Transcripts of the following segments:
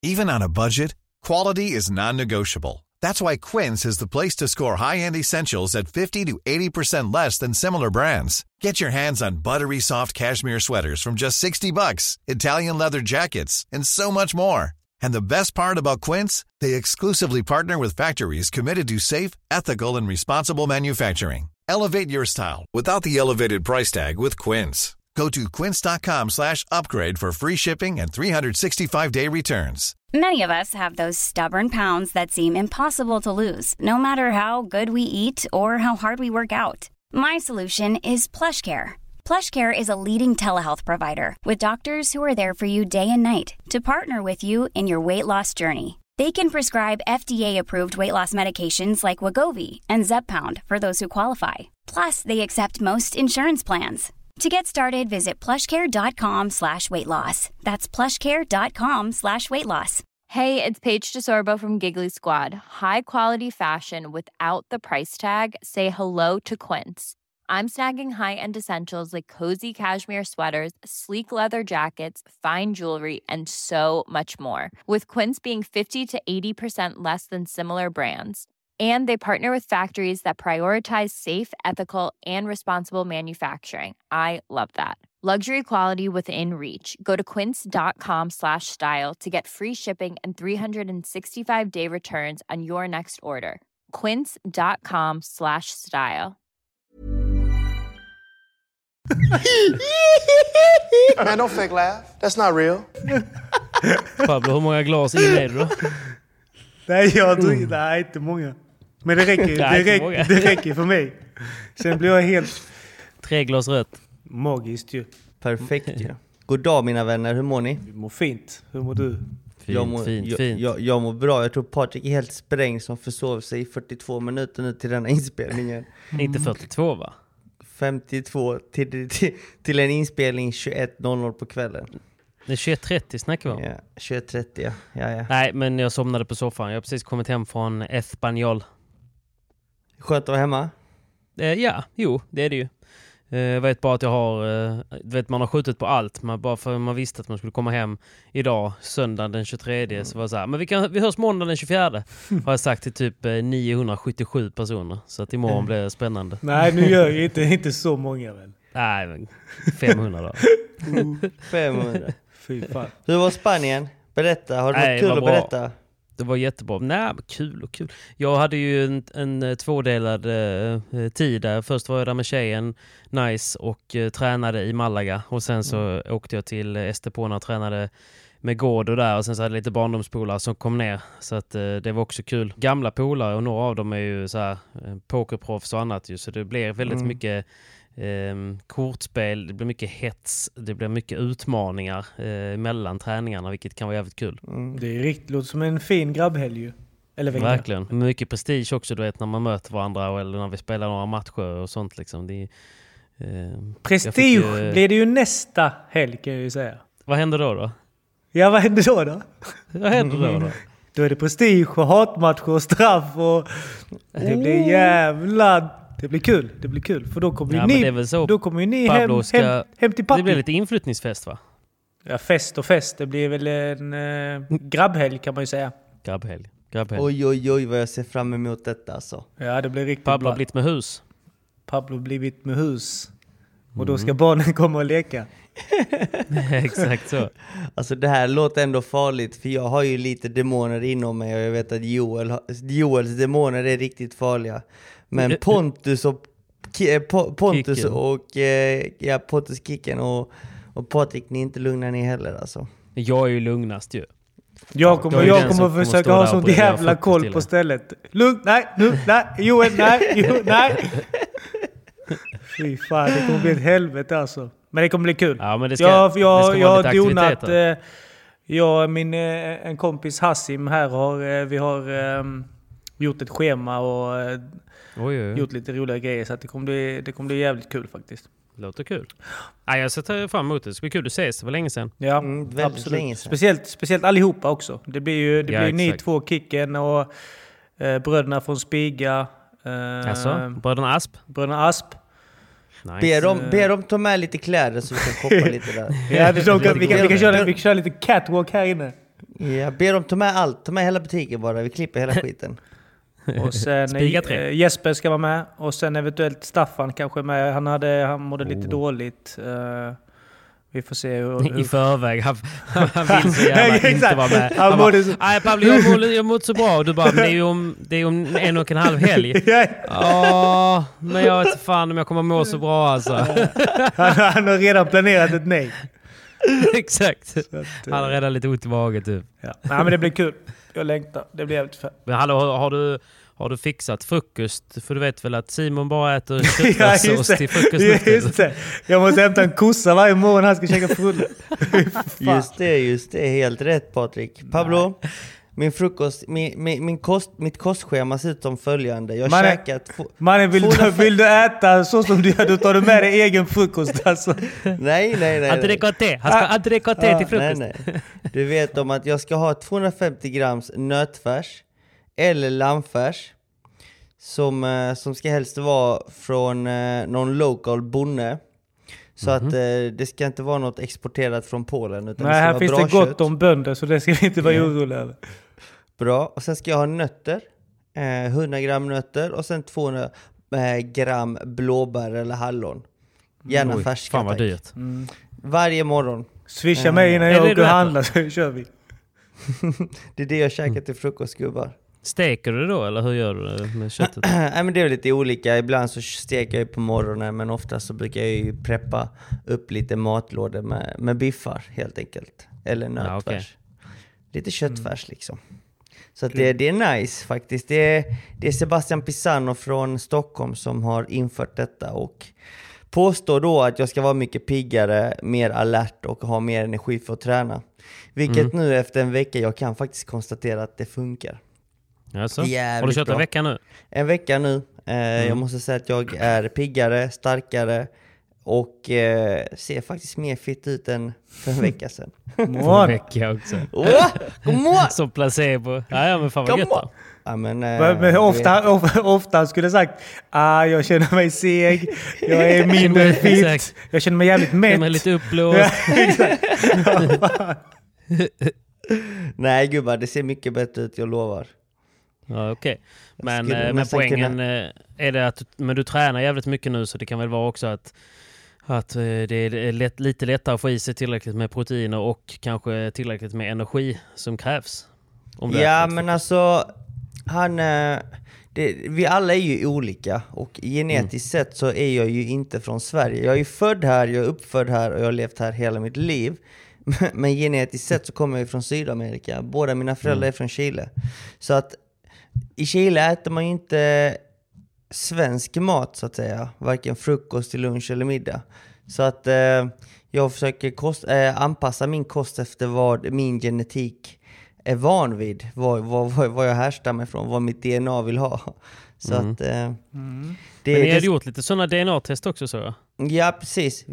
Even on a budget, quality is non-negotiable. That's why Quince is the place to score high-end essentials at 50 to 80% less than similar brands. Get your hands on buttery soft cashmere sweaters from just $60, Italian leather jackets, and so much more. And the best part about Quince, they exclusively partner with factories committed to safe, ethical, and responsible manufacturing. Elevate your style without the elevated price tag with Quince. Go to quince.com/upgrade for free shipping and 365-day returns. Many of us have those stubborn pounds that seem impossible to lose, no matter how good we eat or how hard we work out. My solution is PlushCare. PlushCare is a leading telehealth provider with doctors who are there for you day and night to partner with you in your weight loss journey. They can prescribe FDA-approved weight loss medications like Wegovy and Zepbound for those who qualify. Plus, they accept most insurance plans. To get started, visit plushcare.com/weightloss. That's plushcare.com/weightloss. Hey, it's Paige DeSorbo from Giggly Squad. High quality fashion without the price tag. Say hello to Quince. I'm snagging high-end essentials like cozy cashmere sweaters, sleek leather jackets, fine jewelry, and so much more. With Quince being 50 to 80% less than similar brands. And they partner with factories that prioritize safe, ethical, and responsible manufacturing. I love that. Luxury quality within reach. Go to quince.com/style to get free shipping and 365-day returns on your next order. Quince.com/style. Man, don't fake laugh. That's not real. Pablo, hur många glas in är det då? Nej, nej, inte många. Men det räcker för mig. Sen blir jag helt... 3 glas rött. Magiskt ju. Perfekt ju. God dag mina vänner, hur mår ni? Vi mår fint. Hur mår du? Fint. Jag mår bra. Jag tror Patrik är helt sprängd som försov sig i 42 minuter nu till denna inspelningen. Inte 42 va? 52 till en inspelning 21.00 på kvällen. Det är 21.30 snackar vi om. Ja, 21.30 ja. Nej, men jag somnade på soffan. Jag har precis kommit hem från Espanyol. Skönt att vara hemma? Ja, det är det ju. Jag vet bara att jag har... man har skjutit på allt. Bara för man visste att man skulle komma hem idag, söndagen den 23. Så var det så här, men vi hörs måndag den 24. Har jag sagt till typ 977 personer. Så att imorgon blir det spännande. Nej, nu gör jag inte så många väl. Nej, men 500 då. 500. Fy fan. Hur var Spanien? Berätta, har det varit kul att berätta? Det var jättebra. Nej, kul. Jag hade ju en tvådelad tid där. Först var jag där med tjejen, nice, och tränade i Malaga. Och sen så åkte jag till Estepona och tränade med Gordo där. Och sen så hade jag lite barndomspolare som kom ner. Så att det var också kul. Gamla polare, och några av dem är ju så här pokerproffs och annat ju. Så det blev väldigt mycket kortspel, det blir mycket hets, det blir mycket utmaningar mellan träningarna, vilket kan vara jävligt kul. Det är riktigt, låter som en fin grabbhelg ju. Eller vecka. Verkligen. Mycket prestige också, du vet, när man möter varandra eller när vi spelar några matcher och sånt liksom. Det prestige blir det ju nästa helg kan jag ju säga. Vad händer då? Ja, vad händer då? Vad händer då? Då är det prestige och hatmatcher och straff och det blir jävla... Det blir kul. För då kommer ju ni Pablo hem till pappa. Det blir lite inflyttningsfest va? Ja, fest. Det blir väl en grabbhelg kan man ju säga. Grabbhelg. Oj, vad jag ser fram emot detta alltså. Ja, det blir riktigt Pablo bra. har blivit med hus. Pablo har blivit med hus. Och då ska barnen komma och leka. Exakt så. Alltså det här låter ändå farligt, för jag har ju lite demoner inom mig och jag vet att Joels demoner är riktigt farliga. Men Pontus Kicken och Patrik, ni är inte lugna ni heller alltså. Jag är ju lugnast ju. Jag kommer försöka ha sånt jävla koll på stället. Lugn, nej, Joel, nej. Fy fan, det kommer bli ett helvete alltså. Men det kommer bli kul. Ja, men det jag har donat. En kompis Hassim här vi har gjort ett schema och gjort lite roliga grejer, så att det kommer bli jävligt kul faktiskt. Låter kul. Ja, jag ska ta fram emot det. Det ska bli kul att ses. Det var länge sedan. Ja, väldigt länge sedan. Speciellt allihopa också. Det blir ni exakt. två, Kicken och bröderna från Spiga. Alltså, bröderna Asp. Nice. Ber dem ta med lite kläder så vi kan koppa lite där. Ja, vi kan köra lite catwalk här inne. Jag ber dem ta med allt. Ta med hela butiken bara. Vi klipper hela skiten. Och sen Jesper ska vara med. Och sen eventuellt Staffan kanske med. Han mådde lite dåligt. Vi får se hur... I förväg. Han vill så gärna inte vara med. Han bara, nej Pablo, jag mår så bra. Och du bara, det är om 1,5 helg. Ja, men jag vet fan om jag kommer må så bra alltså. Han har redan planerat ett nej. Exakt. Han har redan lite ont i magen typ. Ja. Nej, men det blir kul. Jag längtar. Det blir jävligt fett. Men hallå, har du fixat frukost? För du vet väl att Simon bara äter köttfärssås till frukost. Just det. Jag måste hämta en kossa varje morgon. Han ska käka frulle. Just det. Helt rätt, Patrik. Pablo, min frukost, mitt kostschema ser ut som följande. Jag käkar... Mannen, vill du äta så som du gör? Då tar du med dig egen frukost alltså. Nej. Entrecoté. Han ska entrecoté till frukost. Nej. Du vet om att jag ska ha 250 grams nötfärs eller lammfärs som ska helst vara från någon local bonde. Så att det ska inte vara något exporterat från Polen. Utan nej, här finns det gott om bönder, så det ska vi inte vara oroliga över. Bra, och sen ska jag ha nötter. 100 gram nötter och sen 200 gram blåbär eller hallon. Gärna färska. Fan vad dyrt. Varje morgon. Swisha mig innan jag åker och handlar, så kör vi. Det är det jag käkar till frukost, gubbar. Steker du då, eller hur gör du med köttet? Nej, men det är lite olika. Ibland så steker jag på morgonen, men ofta så brukar jag ju preppa upp lite matlådor med biffar helt enkelt. Eller nötfärs. Ja, okay. Lite köttfärs liksom. Så att det är nice faktiskt. Det är Sebastian Pisano från Stockholm som har infört detta och påstår då att jag ska vara mycket piggare, mer alert och ha mer energi för att träna. Vilket nu efter en vecka jag kan faktiskt konstatera att det funkar. Alltså, har du kört en vecka nu? En vecka nu. Jag måste säga att jag är piggare, starkare och ser faktiskt mer fit ut än för en vecka sedan. En vecka också. Come on! Som placebo. Ja, men fan vad gött då. Ja, men ofta skulle jag sagt jag känner mig seg, jag är mindre fit, jag känner mig jävligt mätt. Jag känner mig lite uppblåst. Nej gubbar, det ser mycket bättre ut, jag lovar. Ja, okej. Men poängen är det att du tränar jävligt mycket nu, så det kan väl vara också att det är lite lättare att få i sig tillräckligt med proteiner och kanske tillräckligt med energi som krävs. Ja, men alltså vi alla är ju olika och genetiskt sett så är jag ju inte från Sverige. Jag är ju född här, jag är uppfödd här och jag har levt här hela mitt liv. Men genetiskt sett så kommer jag från Sydamerika. Båda mina föräldrar är från Chile. Så att i Chile äter man ju inte svensk mat så att säga. Varken frukost till lunch eller middag. Så att jag försöker anpassa min kost efter vad min genetik är van vid. Vad jag härstammar ifrån. Vad mitt DNA vill ha. Så att... Men ni hade gjort lite sådana DNA-test också, så jag? Ja, precis.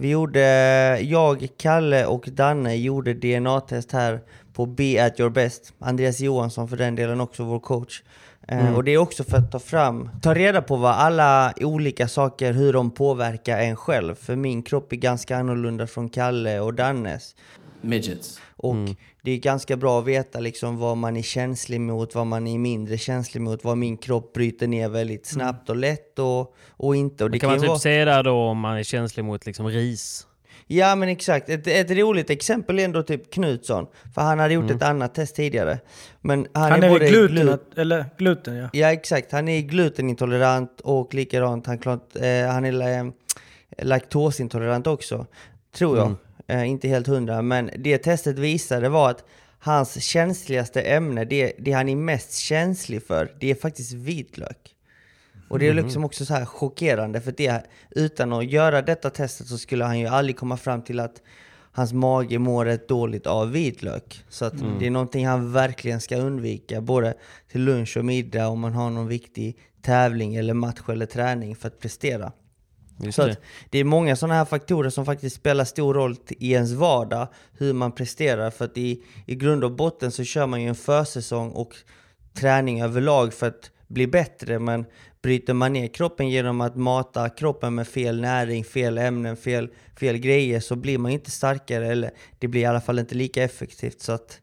Jag, Kalle och Danne gjorde DNA-test här på Be At Your Best. Andreas Johansson för den delen också, vår coach. Och det är också för att ta reda på vad alla olika saker, hur de påverkar en själv. För min kropp är ganska annorlunda från Kalle och Dannes. Midgets. Och det är ganska bra att veta liksom vad man är känslig mot, vad man är mindre känslig mot, vad min kropp bryter ner väldigt snabbt och lätt och inte. Och det kan man typ säga där då om man är känslig mot liksom ris? Ja, men exakt. Ett roligt exempel är ändå typ Knutsson. För han hade gjort ett annat test tidigare. Men han är både gluten, ja. Ja, exakt. Han är glutenintolerant och likadant. Han är laktosintolerant också, tror jag. Inte helt 100, men det testet visade var att hans känsligaste ämne, det han är mest känslig för, det är faktiskt vitlök. Och det är liksom också så här chockerande, för utan att göra detta testet så skulle han ju aldrig komma fram till att hans mage mår rätt dåligt av vitlök. Så att det är någonting han verkligen ska undvika, både till lunch och middag om man har någon viktig tävling eller match eller träning för att prestera. Så att det är många sådana här faktorer som faktiskt spelar stor roll i ens vardag, hur man presterar. För att i grund och botten så kör man ju en försäsong och träning överlag för att bli bättre. Men bryter man ner kroppen genom att mata kroppen med fel näring, fel ämnen, fel grejer, så blir man inte starkare, eller det blir i alla fall inte lika effektivt. Så att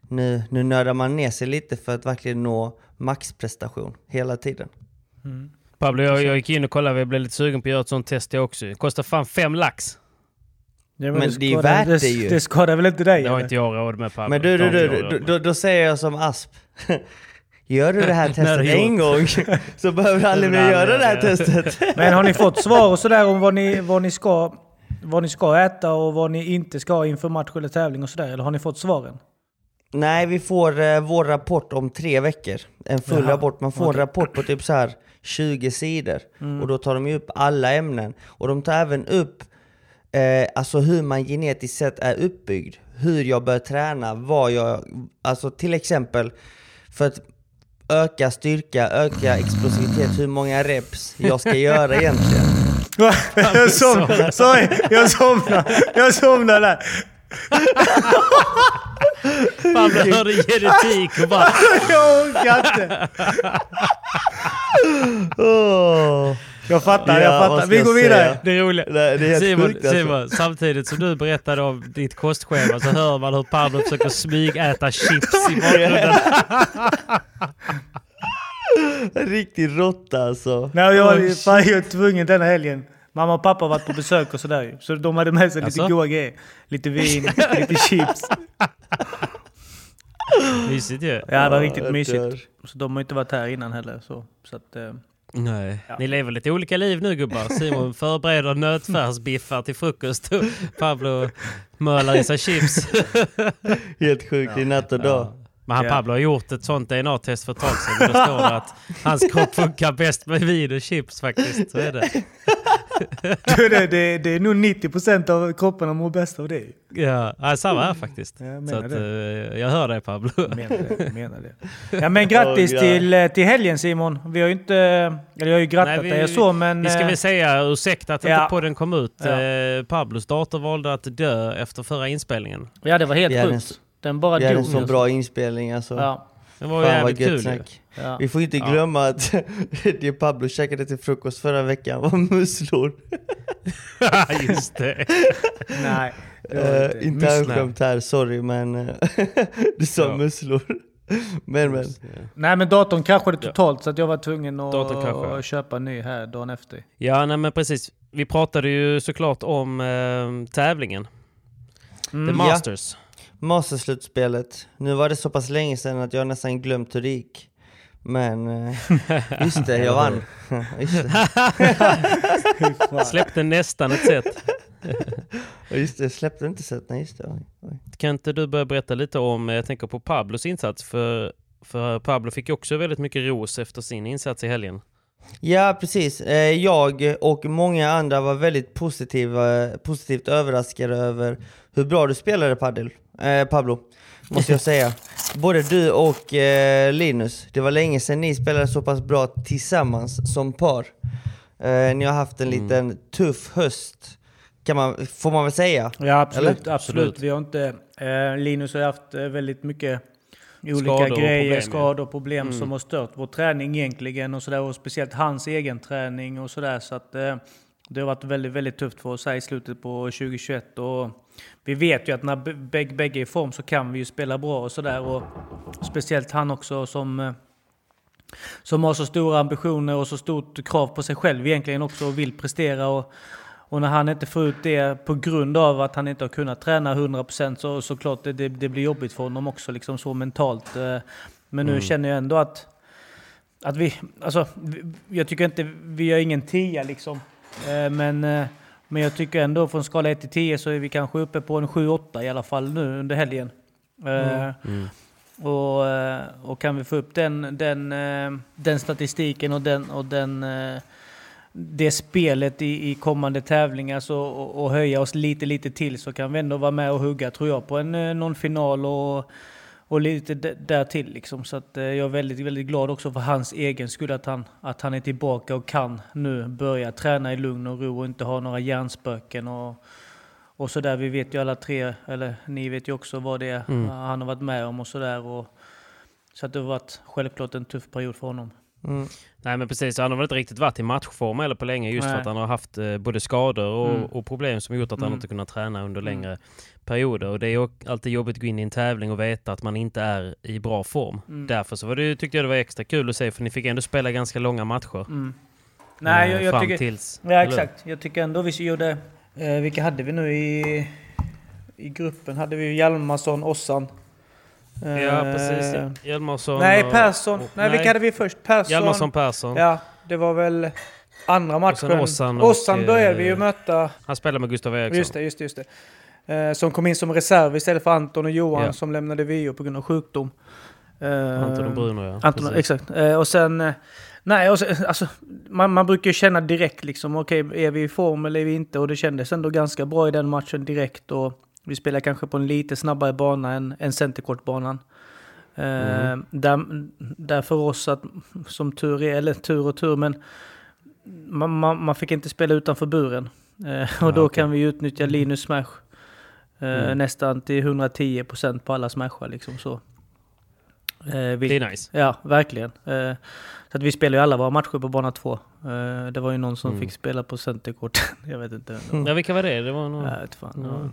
nu nördar man ner sig lite för att verkligen nå maxprestation hela tiden. Pablo, jag gick in och kollade, jag blev lite sugen på att göra ett sånt test jag också. Det kostar fan 5 lax. Ja, men det är värt det ju. Det skadar väl inte dig? Det har inte jag råd med, Pablo. Men då säger jag som Asp. Gör du det här testet en gång så behöver du aldrig mer göra det här testet. Men har ni fått svar och sådär om vad ni ska äta och vad ni inte ska inför match eller tävling och sådär? Eller har ni fått svaren? Nej, vi får vår rapport om 3 veckor. En full rapport. Man får en rapport på typ så här 20 sidor. Och då tar de ju upp alla ämnen. Och de tar även upp alltså hur man genetiskt sett är uppbyggd. Hur jag bör träna. Alltså till exempel för att öka styrka, öka explosivitet. Hur många reps jag ska göra egentligen. Jag somnar där. Pablo hörde genetik och bara... Jag orkar inte. Jag fattar. Vi går vidare. Det är roligt. Det är helt Simon, samtidigt som du berättade om ditt kostschema så hör man hur Pablo försöker smygäta chips i bakgrunden. Riktigt råtta alltså. Nej, jag var tvungen denna helgen. Mamma och pappa har varit på besök och sådär. Så de hade med sig lite goda grejer. Lite vin, lite chips. Mysigt ju. Ja, det var riktigt mysigt. Så de har inte varit här innan heller. Så att, nej. Ja. Ni lever lite olika liv nu, gubbar. Simon förbereder nötfärsbiffar till frukost. Pablo mölar i sig chips. Helt sjukt i natt och dag. Ja. Men Pablo har gjort ett sånt DNA-test för ett tag sedan. Då står det att hans kropp funkar bäst med vin och chips faktiskt. Så är det. Det är nog 90% av kroppen som mår bäst av det. Ja, samma här faktiskt. Så att, jag hör dig, Pablo. Menar det. Ja, men grattis till helgen, Simon. Vi har ju inte... Eller jag har ju grattat dig så, men... Vi ska väl säga ursäkta att inte podden kom ut. Ja. Pablos dator valde att dö efter förra inspelningen. Ja, det var helt sjukt. Den bara dog. Det är en så bra inspelning alltså. Ja. Det var jävligt kul. Ja. Vi får inte glömma att det Pablo käkade till frukost förra veckan var musslor. Just det. Nej. Inte önskämt här, sorry, men du sa musslor. Men. Nej, men datorn kraschade totalt så att jag var tvungen att köpa en ny här dagen efter. Ja, nej, men precis. Vi pratade ju såklart om tävlingen. The Masters. Ja. Masterslutspelet. Nu var det så pass länge sedan att jag nästan glömt hur det gick. Men just det, jag vann. Släppte nästan ett set. Just det, släppte inte set. Nej, just det. Oj. Kan inte du börja berätta lite om, jag tänker på Pablos insats. För Pablo fick ju också väldigt mycket ros efter sin insats i helgen. Ja, precis. Jag och många andra var väldigt positivt överraskade över hur bra du spelade Pablo, måste jag säga. Både du och Linus. Det var länge sedan ni spelade så pass bra tillsammans som par. Ni har haft en liten tuff höst, får man väl säga? Ja, absolut. Vi har inte... Linus har haft väldigt mycket olika skador och problem som har stört vår träning egentligen och sådär, och speciellt hans egen träning och sådär, så att det har varit väldigt, väldigt tufft för oss här i slutet på 2021, och vi vet ju att när bägge är i form så kan vi ju spela bra och sådär, och speciellt han också som har så stora ambitioner och så stort krav på sig själv egentligen också och vill prestera, och när han inte får ut det på grund av att han inte har kunnat träna 100% så klart det blir jobbigt för honom också liksom så mentalt. Men nu känner jag ändå att jag tycker inte vi gör ingen 10 liksom. Men jag tycker ändå från skala 1 till 10 så är vi kanske uppe på en 7-8 i alla fall nu under helgen. Och kan vi få upp den statistiken och det spelet i kommande tävlingar och höja oss lite till, så kan vi ändå vara med och hugga, tror jag, på någon final och lite där till liksom. Så att jag är väldigt, väldigt glad också för hans egen skull att han är tillbaka och kan nu börja träna i lugn och ro och inte ha några hjärnspöken och sådär. Vi vet ju alla tre, eller ni vet ju också vad det är han har varit med om och sådär, och så att det har varit självklart en tuff period för honom. Nej men precis, han har väl inte riktigt varit i matchform eller på länge just för att han har haft både skador och problem som gjort att han inte kunnat träna under längre perioder. Och det är ju alltid jobbigt att gå in i en tävling och veta att man inte är i bra form. Därför så tyckte jag det var extra kul att se, för ni fick ändå spela ganska långa matcher. Nej, jag tycker... Tills, ja, exakt. Jag tycker ändå vi gjorde... vilka hade vi nu i gruppen? Hade vi Hjalmarsson, Ossan. Ja, precis. Hjalmarsson. Nej, Persson. Nej, vilka hade vi först? Persson. Ja, det var väl andra matchen. Ossan började vi ju möta. Han spelade med Gustav Eriksson. Just det. Som kom in som reserv istället för Anton och Johan som lämnade VO på grund av sjukdom. Anton och Bruno, ja. Anton, exakt. Och sen... Nej, alltså, man brukar ju känna direkt liksom, okej, är vi i form eller är vi inte? Och det kändes ändå ganska bra i den matchen direkt. Och vi spelar kanske på en lite snabbare bana än centerkortbanan. Där för oss att, som tur är, eller tur, men man fick inte spela utanför buren. Och då kan vi utnyttja Linus smash nästan till 110% på alla smashar liksom så. Det är nice. Ja, verkligen. Så att vi spelar ju alla våra matcher på bana 2. Det var ju någon som fick spela på centerkort. Jag vet inte. Ja, vilka var det? Det var någon... Jag vet fan.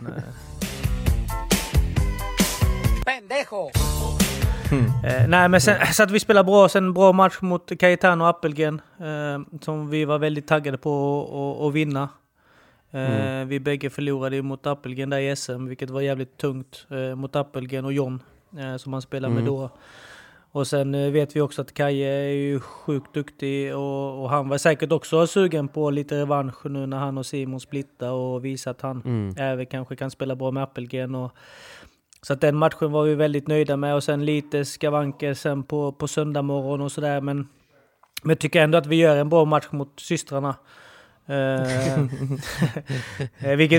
Pendejo! Nej, men sen, så att vi spelar bra. Sen en bra match mot Cayetano och Appelgren. Som vi var väldigt taggade på att vinna. Vi bägge förlorade mot Appelgren där i SM. Vilket var jävligt tungt mot Appelgren och John. Som han spelar med då. Och sen vet vi också att Kaje är ju sjukt duktig och han var säkert också sugen på lite revansch nu när han och Simon splittar och visar att han även kanske kan spela bra med Appelgren. Och, så att den matchen var vi väldigt nöjda med och sen lite skavanker sen på söndag morgon och sådär. Men jag tycker ändå att vi gör en bra match mot systrarna. Vilket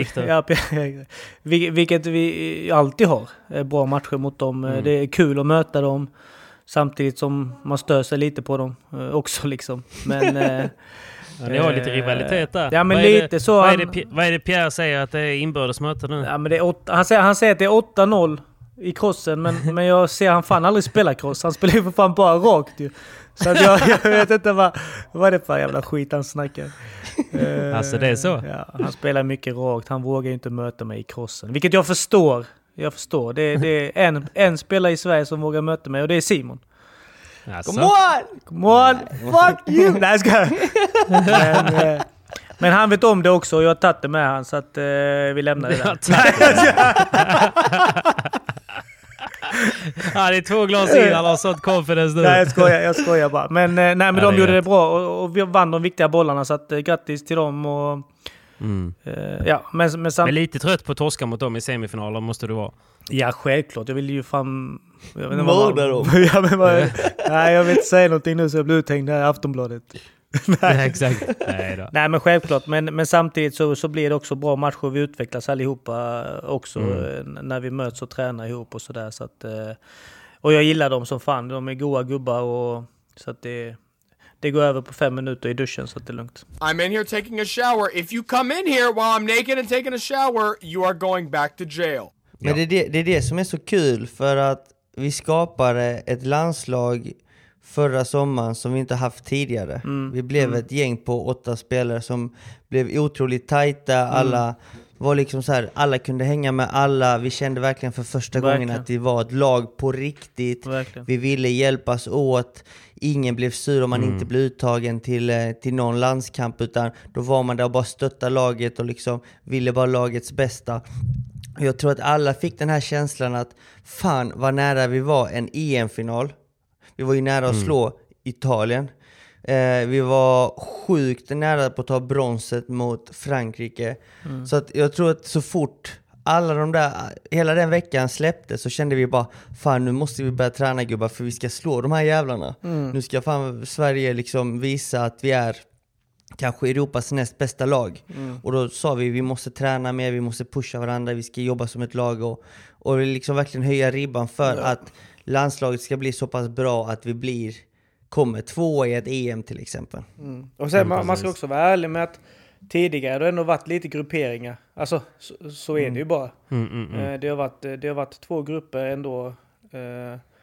vi alltid har bra matcher mot dem. Det är kul att möta dem samtidigt som man stör sig lite på dem också liksom. Men ni har lite rivalitet där. Ja, men lite så. Vad är det Pierre säger att det är inbördes möte nu? Ja, men det är han säger att det är 8-0 i crossen, men jag ser han fan aldrig spela cross. Han spelar ju för fan bara rakt ju. Så att jag vet inte vad det är för jävla skit han snackar. Alltså det är så? Ja, han spelar mycket rakt. Han vågar ju inte möta mig i crossen. Vilket jag förstår. Det är en spelare i Sverige som vågar möta mig och det är Simon. Alltså. Come on! Fuck you! Nej, ska jag. Men han vet om det också och jag har tagit det med han så att vi lämnar det där. Ja, det är 2 glas in, han har sånt confidence nu. Nej, jag skojar bara. Men de gjorde det bra och vi vann de viktiga bollarna så att grattis till dem. Och, men lite trött på torska mot dem i semifinalen måste du vara. Ja, självklart. Jag vill ju fan... Mörda dem. Nej, jag vill inte säga någonting nu så jag blir uthängd här i Aftonbladet. Nej, exakt. Nej, men självklart. Men samtidigt så blir det också bra matcher. Vi utvecklas allihopa också när vi möts och tränar ihop och sådär. Så att, och jag gillar dem som fan. De är goa gubbar och så att det går över på 5 minuter i duschen så att det är lugnt. I'm in here taking a shower. If you come in here while I'm naked and taking a shower, you are going back to jail. Men det är det som är så kul för att vi skapade ett landslag förra sommaren som vi inte haft tidigare. Vi blev ett gäng på 8 spelare som blev otroligt tajta. Alla var liksom så här, alla kunde hänga med alla. Vi kände verkligen för första gången att vi var ett lag på riktigt. Verkligen. Vi ville hjälpas åt. Ingen blev sur om man inte blev uttagen till någon landskamp, utan då var man där och bara stötta laget och liksom ville bara lagets bästa. Jag tror att alla fick den här känslan att fan vad nära vi var en EM-final. Vi var ju nära att slå Italien. Vi var sjukt nära på att ta bronset mot Frankrike. Så att jag tror att så fort alla de där, hela den veckan släppte så kände vi bara, fan nu måste vi börja träna gubbar för vi ska slå de här jävlarna. Nu ska fan Sverige liksom visa att vi är kanske Europas näst bästa lag. Och då sa vi måste träna mer, vi måste pusha varandra, vi ska jobba som ett lag och liksom verkligen höja ribban för att landslaget ska bli så pass bra att vi kommer 2 i ett EM till exempel. Och sen man ska också vara ärlig med att tidigare det har ändå varit lite grupperingar. Alltså så är det ju bara. Det har varit 2 grupper ändå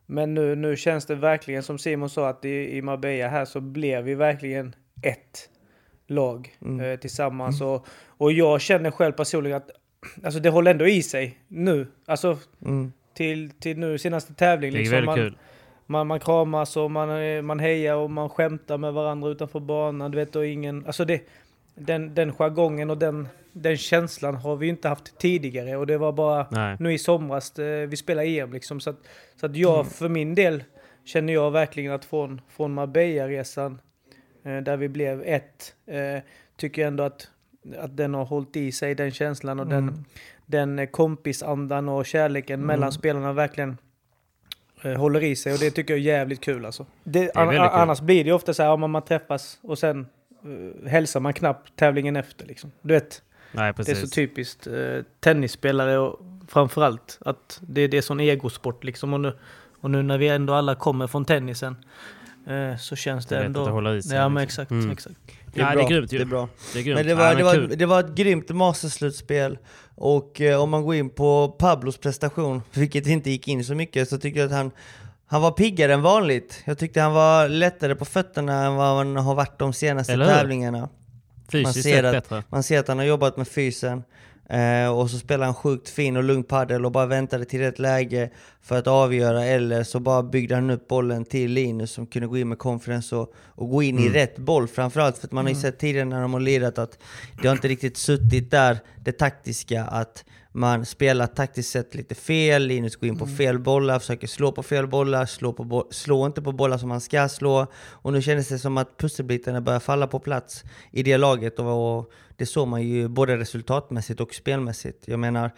Men nu känns det verkligen som Simon sa att i Marbella här så blev vi verkligen ett lag tillsammans. Och jag känner själv personligen att alltså, det håller ändå i sig nu. Alltså till nu senaste tävling. Det är liksom, väldigt kul. Man kramas och man hejar och man skämtar med varandra utanför banan. Du vet, och alltså den jargongen och den känslan har vi inte haft tidigare. Och det var bara nu i somras vi spelar EM liksom. Så att jag för min del känner jag verkligen att från Marbella-resan där vi blev tycker jag ändå att den har hållit i sig, den känslan och den kompisandan och kärleken mellan spelarna verkligen håller i sig, och det tycker jag är jävligt kul alltså. Annars blir det ofta så här om man träffas och sen hälsar man knappt tävlingen efter liksom. Du vet, nej, precis. Det är så typiskt tennisspelare och framförallt att det är sån egosport liksom, och nu när vi ändå alla kommer från tennisen så känns det ändå... Att det håller i sig, ja, men exakt. Det är grymt. Det är bra. Men det var ett grymt masterslutspel. Och om man går in på Pablos prestation, vilket inte gick in så mycket, så tycker jag att han var piggare än vanligt. Jag tyckte han var lättare på fötterna än vad han har varit de senaste tävlingarna. Fysiskt bättre. Man ser att han har jobbat med fysen. Och så spelar han sjukt fin och lugn paddel och bara väntade till rätt läge för att avgöra, eller så bara byggde han upp bollen till Linus som kunde gå in med confidence och gå in i rätt boll, framförallt för att man har ju sett tidigare när de har lirat att det har inte riktigt suttit där, det taktiska, att man spelar taktiskt sett lite fel. Linus går in på fel bollar, försöker slå på fel bollar, slå inte på bollar som man ska slå, och nu känns det som att pusselbitarna börjar falla på plats i det laget, och det såg man ju både resultatmässigt och spelmässigt. Jag menar,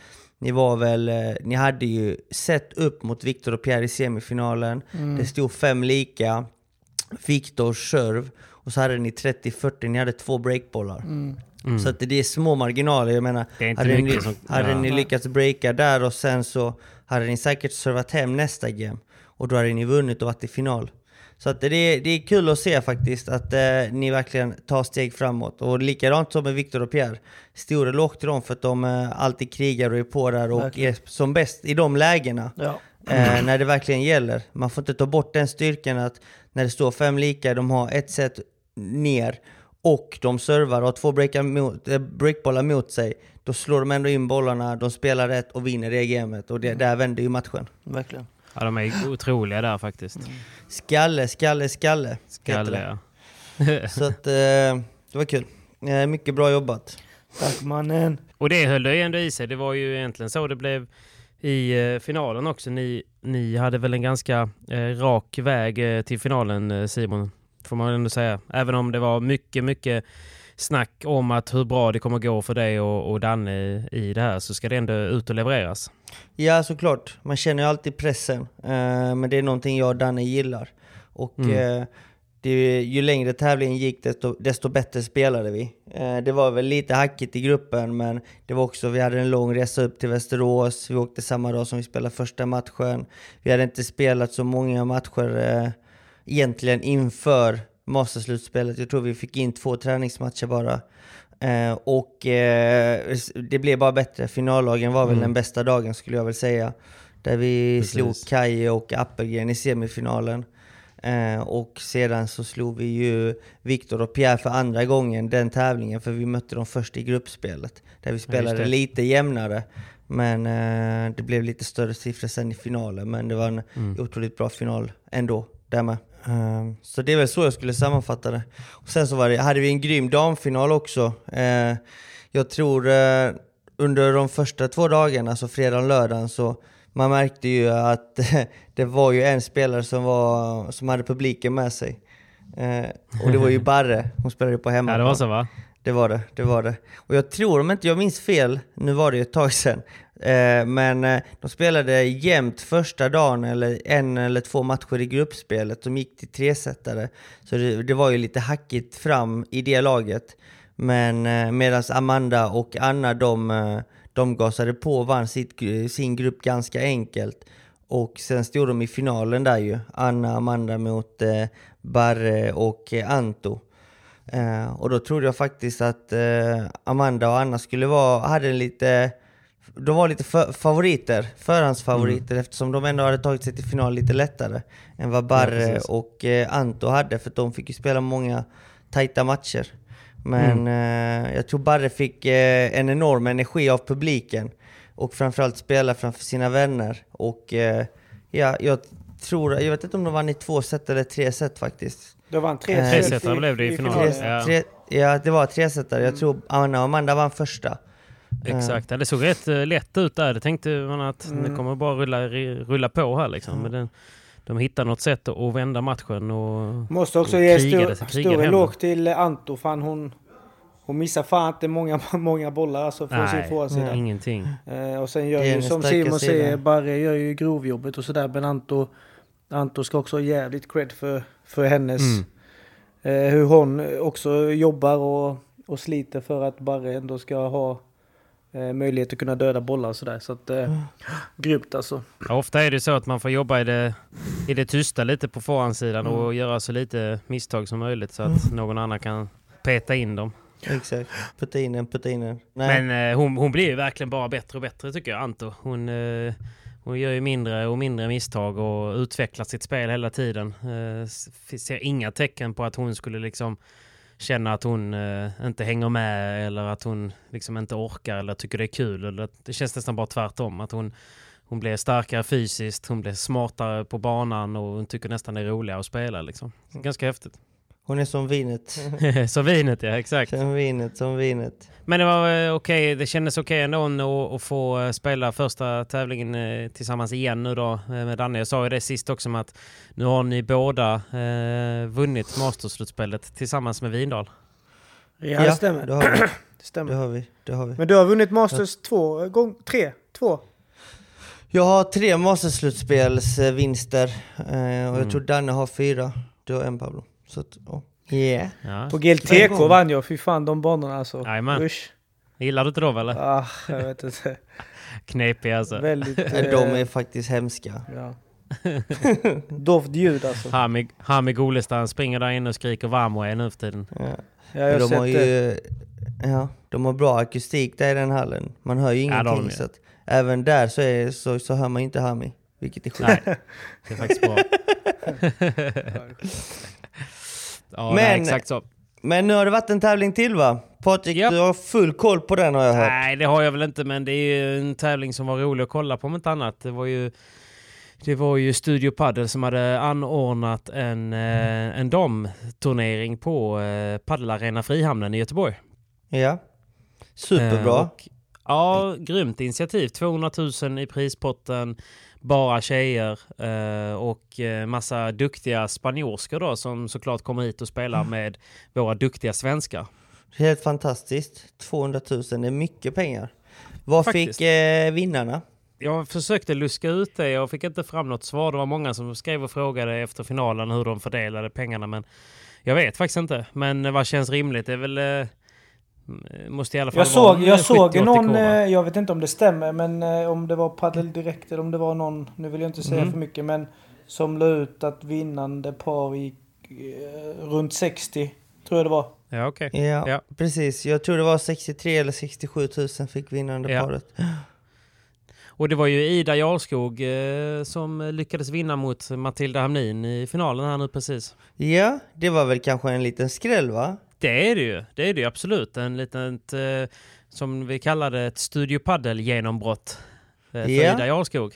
ni hade ju sett upp mot Victor och Pierre i semifinalen. Det stod 5 lika. Victors serve, och så hade ni 30-40, ni hade 2 breakbollar. Så att det är små marginaler. Jag menar, hade ni lyckats breaka där och sen så hade ni säkert servat hem nästa game, och då hade ni vunnit och varit i final. Så att det är kul att se faktiskt att ni verkligen tar steg framåt. Och likadant som med Victor och Pierre. Stora lågt till dem för att de alltid krigar och är på där och verkligen är som bäst i de lägena. Ja. När det verkligen gäller. Man får inte ta bort den styrkan att när det står 5 lika, de har ett set ner och de servar och har 2 breakbollar mot sig. Då slår de ändå in bollarna, de spelar rätt och vinner det gamet. Och där vänder ju matchen. Verkligen. Ja, de är otroliga där faktiskt. Skalle, ja. Så att det var kul. Mycket bra jobbat. Tack mannen. Och det höll det ändå i sig. Det var ju egentligen så det blev i finalen också. Ni hade väl en ganska rak väg till finalen, Simon, får man ändå säga. Även om det var mycket snack om att hur bra det kommer gå för dig och Danne i det här, så ska det ändå ut och levereras. Ja, såklart. Man känner ju alltid pressen. Men det är någonting jag och Danne gillar. Och ju längre tävlingen gick, desto bättre spelade vi. Det var väl lite hackigt i gruppen, men det var också, vi hade en lång resa upp till Västerås. Vi åkte samma dag som vi spelade första matchen. Vi hade inte spelat så många matcher egentligen inför masterslutspelet. Jag tror vi fick in 2 träningsmatcher bara. Det blev bara bättre. Finallagen var väl den bästa dagen, skulle jag väl säga. Där vi slog Kaj och Appelgren i semifinalen. Och sedan så slog vi ju Victor och Pierre för andra gången den tävlingen, för vi mötte dem först i gruppspelet. Där vi spelade lite jämnare. Men det blev lite större siffror sen i finalen. Men det var en otroligt bra final ändå där med. Så det är väl så jag skulle sammanfatta det. Och sen så hade vi en grym damfinal också. Jag tror under de första 2 dagarna, alltså fredag och lördagen, så man märkte ju att det var ju en spelare som hade publiken med sig. Och det var ju Barre. Hon spelade på hemma. Ja, det var så, va? Det var det. Och jag tror, om inte jag minns fel, nu var det ju ett tag sedan, men de spelade jämnt första dagen, eller 1 eller 2 matcher i gruppspelet som gick till 3-setare. Så det var ju lite hackigt fram i det laget. Men medan Amanda och Anna de gasade på och vann sin grupp ganska enkelt. Och sen stod de i finalen där ju. Amanda mot Barre och Anto. Och då trodde jag faktiskt att Amanda och Anna hade en lite de var lite förhandsfavoriter eftersom de ändå hade tagit sig till final lite lättare än vad Barre och Anto hade, för att de fick ju spela många tajta matcher. Men jag tror Barre fick en enorm energi av publiken och framförallt spela framför sina vänner. Och jag vet inte om de vann i 2 set eller 3 set faktiskt. Det var en 3 set blev det i finalen. Ja, det var 3 set. Jag tror Anna och Amanda vann första. Exakt, det såg rätt lätt ut där. Det tänkte man att det kommer bara rulla på här liksom. Men de hittar något sätt att vända matchen och måste också ge stor eloge till Anto, fan hon missar fan inte många bollar alltså från sin försida. Ingenting. Och sen gör ju som Simon säger, Barre gör ju grovjobbet och sådär, men Anto ska också ha jävligt cred för hennes hur hon också jobbar och sliter för att Barre ändå ska ha möjlighet att kunna döda bollar och sådär. Så att grymt alltså. Ja, ofta är det så att man får jobba i det tysta lite på förhandssidan och göra så lite misstag som möjligt så att någon annan kan peta in dem. Exakt. Putta in den. Men hon blir ju verkligen bara bättre och bättre tycker jag, Anto. Hon gör ju mindre och mindre misstag och utvecklar sitt spel hela tiden. Ser inga tecken på att hon skulle liksom känna att hon inte hänger med eller att hon liksom inte orkar eller tycker det är kul. Eller det känns nästan bara tvärtom. Att hon blir starkare fysiskt, hon blir smartare på banan och hon tycker nästan det är roligare att spela. Liksom. Ganska häftigt. Hon är som vinet. Som vinet, ja, exakt. Som vinet. Men det var okej. Det kändes okej ändå att få spela första tävlingen tillsammans igen nu då med Danne. Jag sa ju det sist också med att nu har ni båda vunnit Masters-slutspelet tillsammans med Vindal. Ja, det stämmer. Det har vi. Det stämmer. Det har vi. Men du har vunnit Masters 2. Jag har 3 Masters-slutspelsvinster och jag tror Danne har 4. Du har 1, Pablo. Så att, yeah. Ja. På GLTK vann jag. Fy fan, de banorna alltså. Usch. Gillar du inte dem eller? Jag vet inte. Knepig alltså. Väldigt, de är faktiskt hemska. Ja. Doft ljud alltså. Hami Golestan springer där inne och skriker Vamo nu för tiden. Ja, de har bra akustik där i den hallen. Man hör ju ingenting så att även där så hör man inte Hami. Vilket är sjukt. Nej, det är faktiskt bra. Ja, men, exakt så. Men nu har det varit en tävling till, va? Patrik, du har full koll på den har jag hört. Nej, det har jag väl inte, men det är ju en tävling som var rolig att kolla på om inte annat. Det var ju Studio Padel som hade anordnat en damturnering på Padelarena Frihamnen i Göteborg. Ja, superbra. Ja, grymt initiativ. 200 000 i prispotten, bara tjejer och massa duktiga spanjorskor då som såklart kommer hit och spelar med våra duktiga svenskar. Helt fantastiskt. 200 000 är mycket pengar. Vad fick vinnarna? Jag försökte luska ut det. Jag fick inte fram något svar. Det var många som skrev och frågade efter finalen hur de fördelade pengarna. Men jag vet faktiskt inte. Men vad känns rimligt? Det är väl... måste i alla fall jag såg någon, jag vet inte om det stämmer, men om det var Padel Direkt eller om det var någon, nu vill jag inte säga för mycket, men som la ut att vinnande par gick runt 60, tror jag det var. Ja, okej. Ja, precis. Jag tror det var 63 eller 67 000 fick vinnande paret. Och det var ju Ida Jarlskog som lyckades vinna mot Matilda Hamnin i finalen här nu precis. Ja, det var väl kanske en liten skräll, va? Det är det ju absolut. En liten, som vi kallar det, ett Studio Padel genombrott för Ida Jarlskog.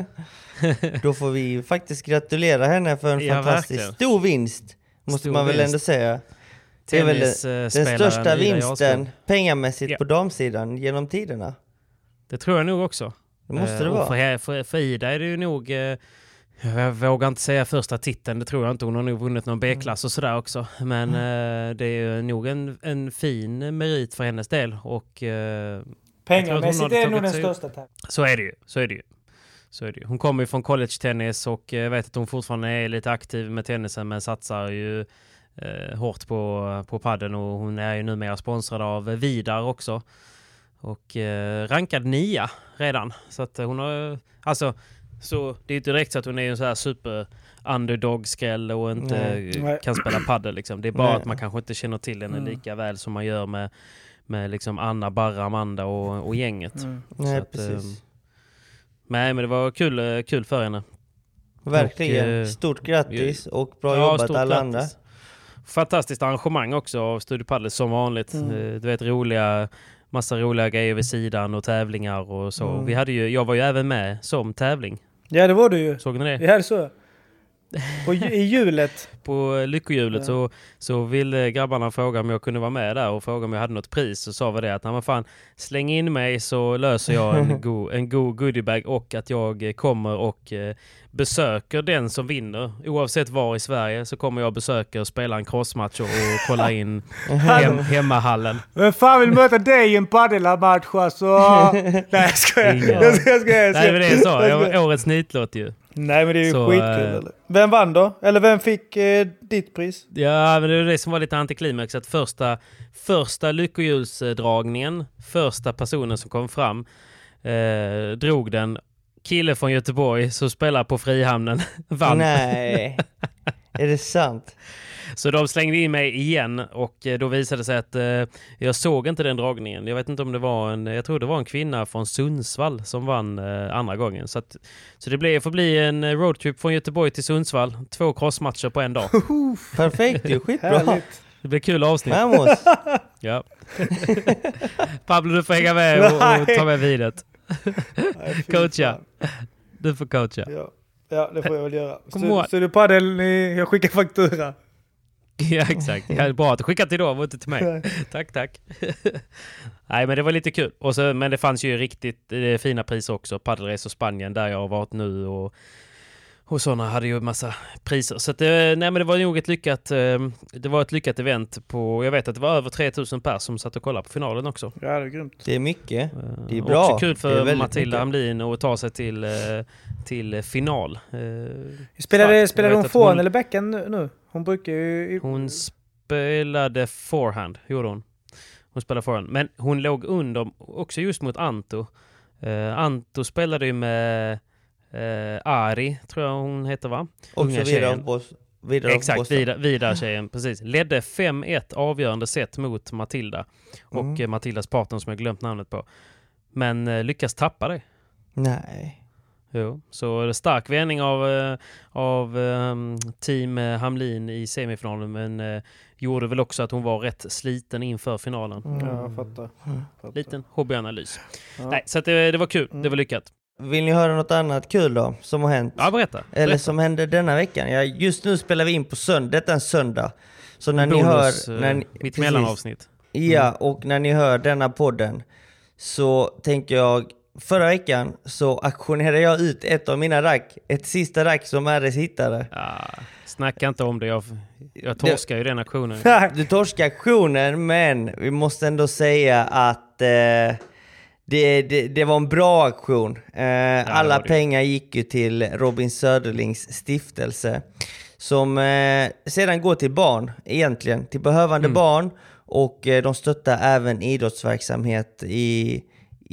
Då får vi faktiskt gratulera henne för en fantastiskt stor vinst. Måste man väl ändå säga. Det är väl den största vinsten pengamässigt på damsidan genom tiderna. Det tror jag nog också. Det måste det vara. För Ida är det ju nog... jag vågar inte säga första titeln, det tror jag inte. Hon har nog vunnit någon B-klass och sådär också. Men det är ju nog en fin merit för hennes del. Och, pengamässigt är nog den största tävlingen. Så är det ju. Hon kommer ju från college-tennis och jag vet att hon fortfarande är lite aktiv med tennisen men satsar ju hårt på padden och hon är ju numera sponsrad av Vidar också. Och rankad 9 redan. Så att hon har... Alltså... Så det är ju direkt så att hon är en så här super underdog-skräll och inte kan spela paddel liksom. Det är bara att man kanske inte känner till henne lika väl som man gör med med liksom Anna, Barra, Amanda och gänget. Nej, att, precis. Nej, men det var kul för henne. Verkligen. Stort grattis och bra jobbat alla andra. Fantastiskt arrangemang också av Studio Padel som vanligt. Du vet, massa roliga grejer vid sidan och tävlingar och så. Jag var ju även med som tävling. Ja, det var du ju. Såg ni det? Ja, det så. I hjulet. På lyckohjulet så ville grabbarna fråga om jag kunde vara med där och fråga om jag hade något pris. Så sa vi det att när man fan släng in mig så löser jag en god goodiebag och att jag kommer och besöker den som vinner. Oavsett var i Sverige så kommer jag besöka och spela en crossmatch och kolla in hemmahallen. Vem fan vill möta dig i en paddelmatch alltså? Nej, jag skojar. Nej, men det är så. Årets nitlåt ju. Nej, men det är ju skitkul. Eller? Vem vann då? Eller vem fick ditt pris? Ja, men det är det som var lite antiklimax. Att första lyckohjulsdragningen, första personen som kom fram, drog den. Kille från Göteborg som spelar på Frihamnen vann. Nej, är det sant? Så de slängde in mig igen och då visade det sig att jag såg inte den dragningen. Jag vet inte om det var jag tror det var en kvinna från Sundsvall som vann andra gången. Så det får bli en roadtrip från Göteborg till Sundsvall. 2 crossmatcher på en dag. Perfekt, det är skitbra. Det blir kul avsnitt. Vamos. Ja. Pablo, du får hänga med och ta med videt. Coacha. Du får coacha. Ja, det får jag väl göra. Så du paddel, jag skickar faktura. Ja, exakt. Det är bra att du skickat till dem och inte till mig. Tack. Nej, men det var lite kul. Men det fanns ju riktigt fina priser också. Paddelresor Spanien där jag har varit nu och sådana hade ju massa priser. Så att, men det var nog ett lyckat event på, jag vet att det var över 3000 pers som satt och kollade på finalen också. Ja, det är grymt. Det är mycket. Det är bra. Också kul för Matilda Hamlin att ta sig till final. Spelade hon forehand eller backhand nu? Hon brukar ju... Hon spelade forehand, gjorde hon. Hon spelade forehand. Men hon låg under också just mot Anto. Anto spelade ju med Ari, tror jag hon heter, va? Också vidare. Exakt, vidare tjejen, precis. Ledde 5-1 avgörande set mot Matilda. Och Matildas partner som jag glömt namnet på. Men lyckas tappa det. Nej. Jo, så stark vändning av team Hamlin i semifinalen, men gjorde väl också att hon var rätt sliten inför finalen. Ja, jag fattar. Liten hobbyanalys. Ja. Nej, så att det var kul, det var lyckat. Vill ni höra något annat kul då som har hänt? Ja, berätta. Eller som hände denna veckan. Ja, just nu spelar vi in på söndag. Detta är en söndag. Så när bonus, ni hör... mitt mellanavsnitt. Ja, och när ni hör denna podden så tänker jag... Förra veckan så auktionerade jag ut ett sista rack som RS hittade. Ja, snacka inte om det. Jag torskar ju den auktionen. Du torskar auktionen, men vi måste ändå säga att det var en bra auktion. Alla pengar gick ju till Robin Söderlings stiftelse som sedan går till barn, egentligen till behövande barn, och de stöttar även idrottsverksamhet i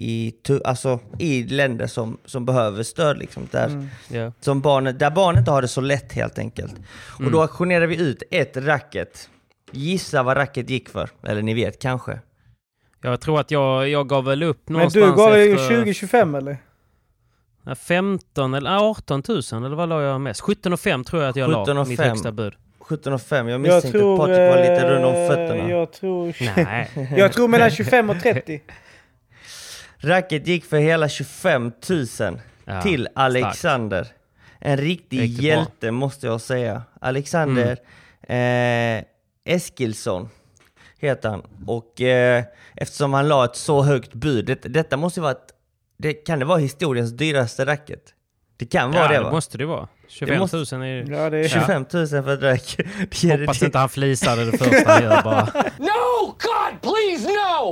länder som behöver stöd liksom, där barn inte har det så lätt helt enkelt. Och då auktionerade vi ut ett racket. Gissa vad racket gick för, eller ni vet kanske. Jag tror att jag gav väl upp någonstans. Men du gav ju 20-25 eller? 15 eller 18 000 eller vad la jag mest? 17,5 tror jag att jag la mitt högsta bud. 17,5. Jag misstänkte att Patrik var lite runt om fötterna. Jag tror mellan 25 och 30. Racket gick för hela 25 000 till Alexander. Stark. En riktig hjälte måste jag säga. Alexander Eskilsson heter han. Och eftersom han la ett så högt bud. Detta måste vara kan det vara historiens dyraste racket? Det kan vara det, va? Det måste det vara. 25 000 är... Ja, det är 25 000 för ett rack. Hoppas inte han flisade det första han gör bara. No, God, please, no!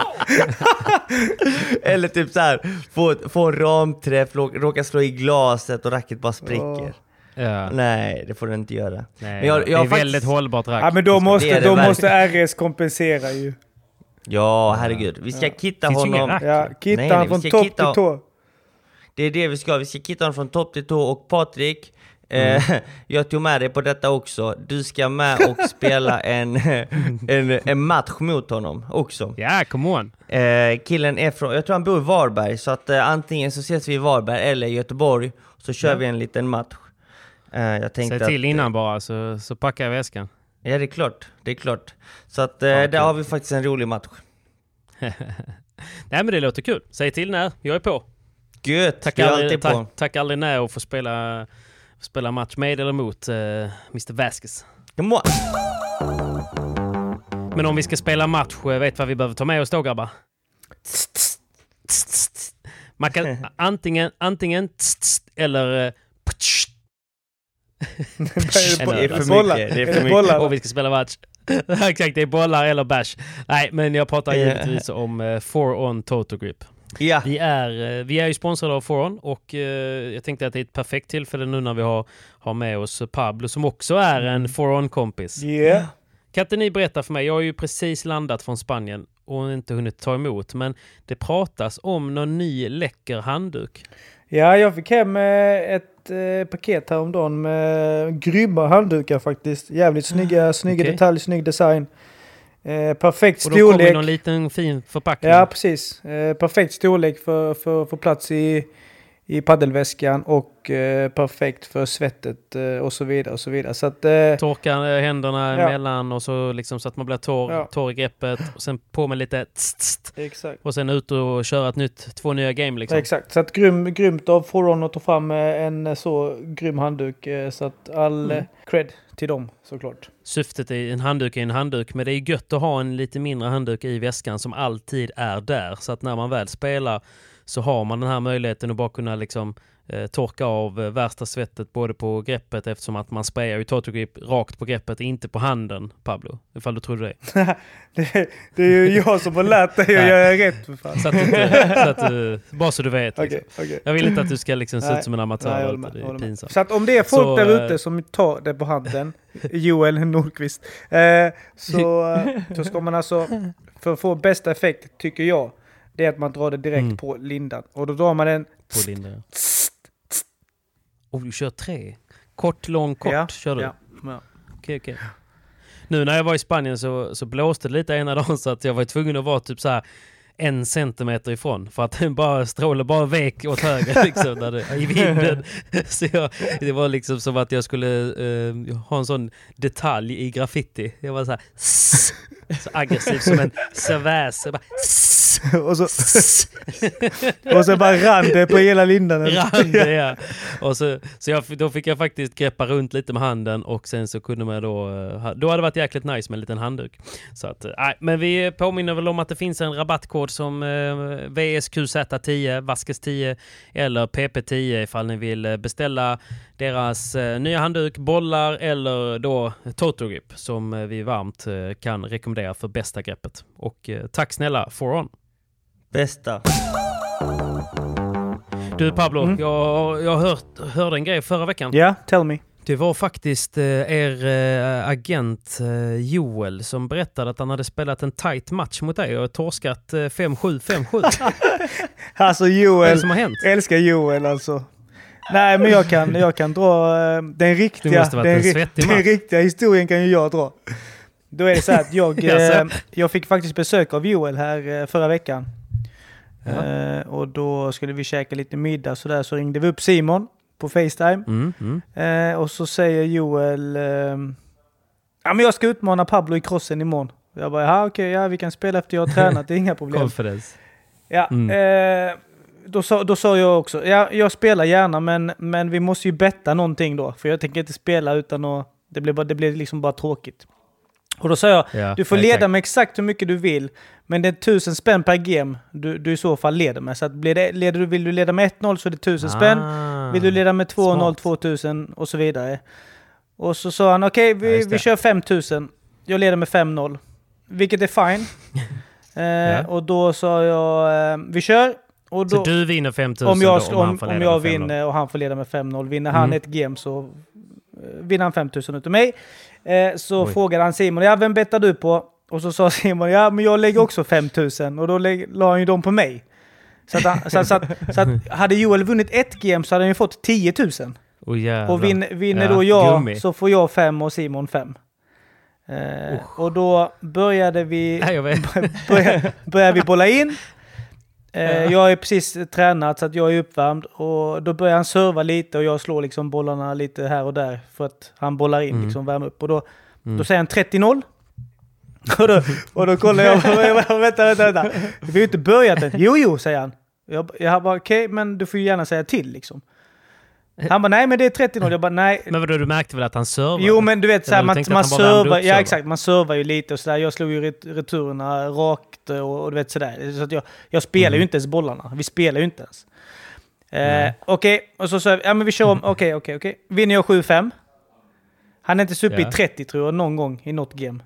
Eller typ så här, få en ramträff, råka slå i glaset och racket bara spricker. Ja. Nej, det får du inte göra. Nej, men jag det är faktiskt... väldigt hållbart rack. Ja, men då måste RS kompensera ju. Ja, herregud. Vi ska kitta honom. Ja, kitta han från topp till tå. Det är det vi ska. Vi ska kitta honom från topp till tå. Och Patrik, Jag tog med dig på detta också. Du ska med och spela en match mot honom också. Ja, come on. Killen är från, jag tror han bor i Varberg, så att antingen så ses vi i Varberg eller i Göteborg, så kör vi en liten match. Jag tänkte säg till innan bara, så packar jag väskan. Ja, det är klart. Så att där har vi faktiskt en rolig match. Nej, men det låter kul. Säg till när, jag är på. Gött, tack aldrig när och få spela match med eller mot Mr. Vasquez. Men om vi ska spela match, vet vad vi behöver ta med oss då, grabbar? Man kan antingen eller det är för mycket. Och vi ska spela match. Exakt, det är bollar eller bash. Nej, men jag pratar givetvis om 4On Total Grip. Ja. Vi är ju sponsrade av 4On och jag tänkte att det är ett perfekt tillfälle nu när vi har med oss Pablo som också är en 4On-kompis. Yeah. Kan inte ni berätta för mig, jag har ju precis landat från Spanien och inte hunnit ta emot, men det pratas om någon ny läcker handduk. Ja, jag fick hem ett paket häromdagen med grymma handdukar faktiskt. Jävligt snygga detaljer, snygg design. Perfekt storlek. Och då kommer någon liten fin förpackning. Ja, precis. Perfekt storlek för att få plats i paddelväskan och perfekt för svettet och så vidare och så vidare. Så att, torka händerna emellan och så liksom så att man blir torr i greppet och sen på med lite exakt. Och sen ut och köra två nya game liksom. Exakt, så att grymt av 4On att ta fram en så grym handduk, så att all cred till dem såklart. Syftet i en handduk, men det är gött att ha en lite mindre handduk i väskan som alltid är där, så att när man väl spelar så har man den här möjligheten att bara kunna liksom torka av värsta svettet både på greppet, eftersom att man sprayar ju Total Grip rakt på greppet, inte på handen, Pablo, ifall du trodde det. Det är ju jag som har lärt dig att göra rätt för fan. Så att du, bara så du vet. Liksom. Okay. Jag vill inte att du ska liksom se ut som en amatör. Det är pinsamt. Så att om det är folk där ute som tar det på handen, Joel Nordqvist, så ska man alltså, för att få bästa effekt tycker jag, det är att man drar det direkt på lindan. Och då drar man den på lindan. Och du kör 3. Kort, lång, kort kör du. Ja. Okej. Nu när jag var i Spanien så blåste det lite ena dagen, så att jag var tvungen att vara typ så här 1 centimeter ifrån, för att den bara strålade bara vek åt höger liksom, i vinden. Så det var liksom som att jag skulle ha en sån detalj i graffiti. Jag var så här så aggressiv som en serväs. Och så bara rann det på hela lindan. Ja. Och då fick jag faktiskt greppa runt lite med handen, och sen så kunde man då hade det varit jäkligt nice med en liten handduk. Så att men vi påminner väl om att det finns en rabattkod som VSQZ10, Vasquez 10 eller PP10 ifall ni vill beställa deras nya handduk, bollar eller då Total Grip, som vi varmt kan rekommendera för bästa greppet. Och tack snälla 4On. Bästa. Du Pablo, jag hörde en grej förra veckan. Ja, tell me. Det var faktiskt er agent Joel som berättade att han hade spelat en tight match mot dig och torskat 5-7. Alltså Joel, vad är det som har hänt? Älskar Joel alltså. Nej, men jag kan dra den riktiga historien kan ju jag dra. Då är det så att jag fick faktiskt besök av Joel här förra veckan. Och då skulle vi käka lite middag så ringde vi upp Simon på FaceTime. Och så säger Joel men jag ska utmana Pablo i crossen imorgon. Jag bara, vi kan spela efter jag har tränat, det är inga problem. Confidence. Ja, då sa jag också, jag spelar gärna, men vi måste ju betta någonting då, för jag tänker inte spela utan att det blir liksom bara tråkigt. Och då sa jag, du får leda med exakt hur mycket du vill, men det är 1000 spänn per game du i så fall leder med. Så att vill du leda med 1-0 så är det 1000 spänn. Vill du leda med 2-0, 2000 och så vidare. Och så sa han, okej, vi kör 5000. Jag leder med 5-0. Vilket är fine. Och då sa jag, vi kör. Och då, så du vinner 5000 om jag vinner och han får leda med 5-0. Vinner han ett game så vinner han 5000 utav mig. Så frågade han Simon, vem bettar du på? Och så sa Simon, men jag lägger också 5000. Och då la han ju dem på mig. Så att hade Joel vunnit ett game så hade han ju fått 10 000. Och vinner då jag så får jag 5 och Simon 5. Och då började vi började vi bolla in. Jag är precis tränat så att jag är uppvärmd. Och då börjar han serva lite och jag slår liksom bollarna lite här och där för att han bollar in, liksom värma upp. Och då säger han 30-0. Och då kollar jag, vänta. Vi har ju inte börjat än. Jo, säger han. Jag bara, okej, men du får ju gärna säga till liksom. Han bara, nej men det är 30-0. Jag bara, nej. Men vadå, du märkte väl att han servar? Jo, men du vet, såhär, man servar. Ja, exakt. Man servar ju lite och sådär. Jag slog ju returerna rakt och du vet sådär. Så att jag spelar ju inte ens bollarna. Vi spelar ju inte ens. Okej. Och så ja men vi kör om. Okej. Vinner jag 7-5. Han är inte uppe i 30 tror jag någon gång i något game.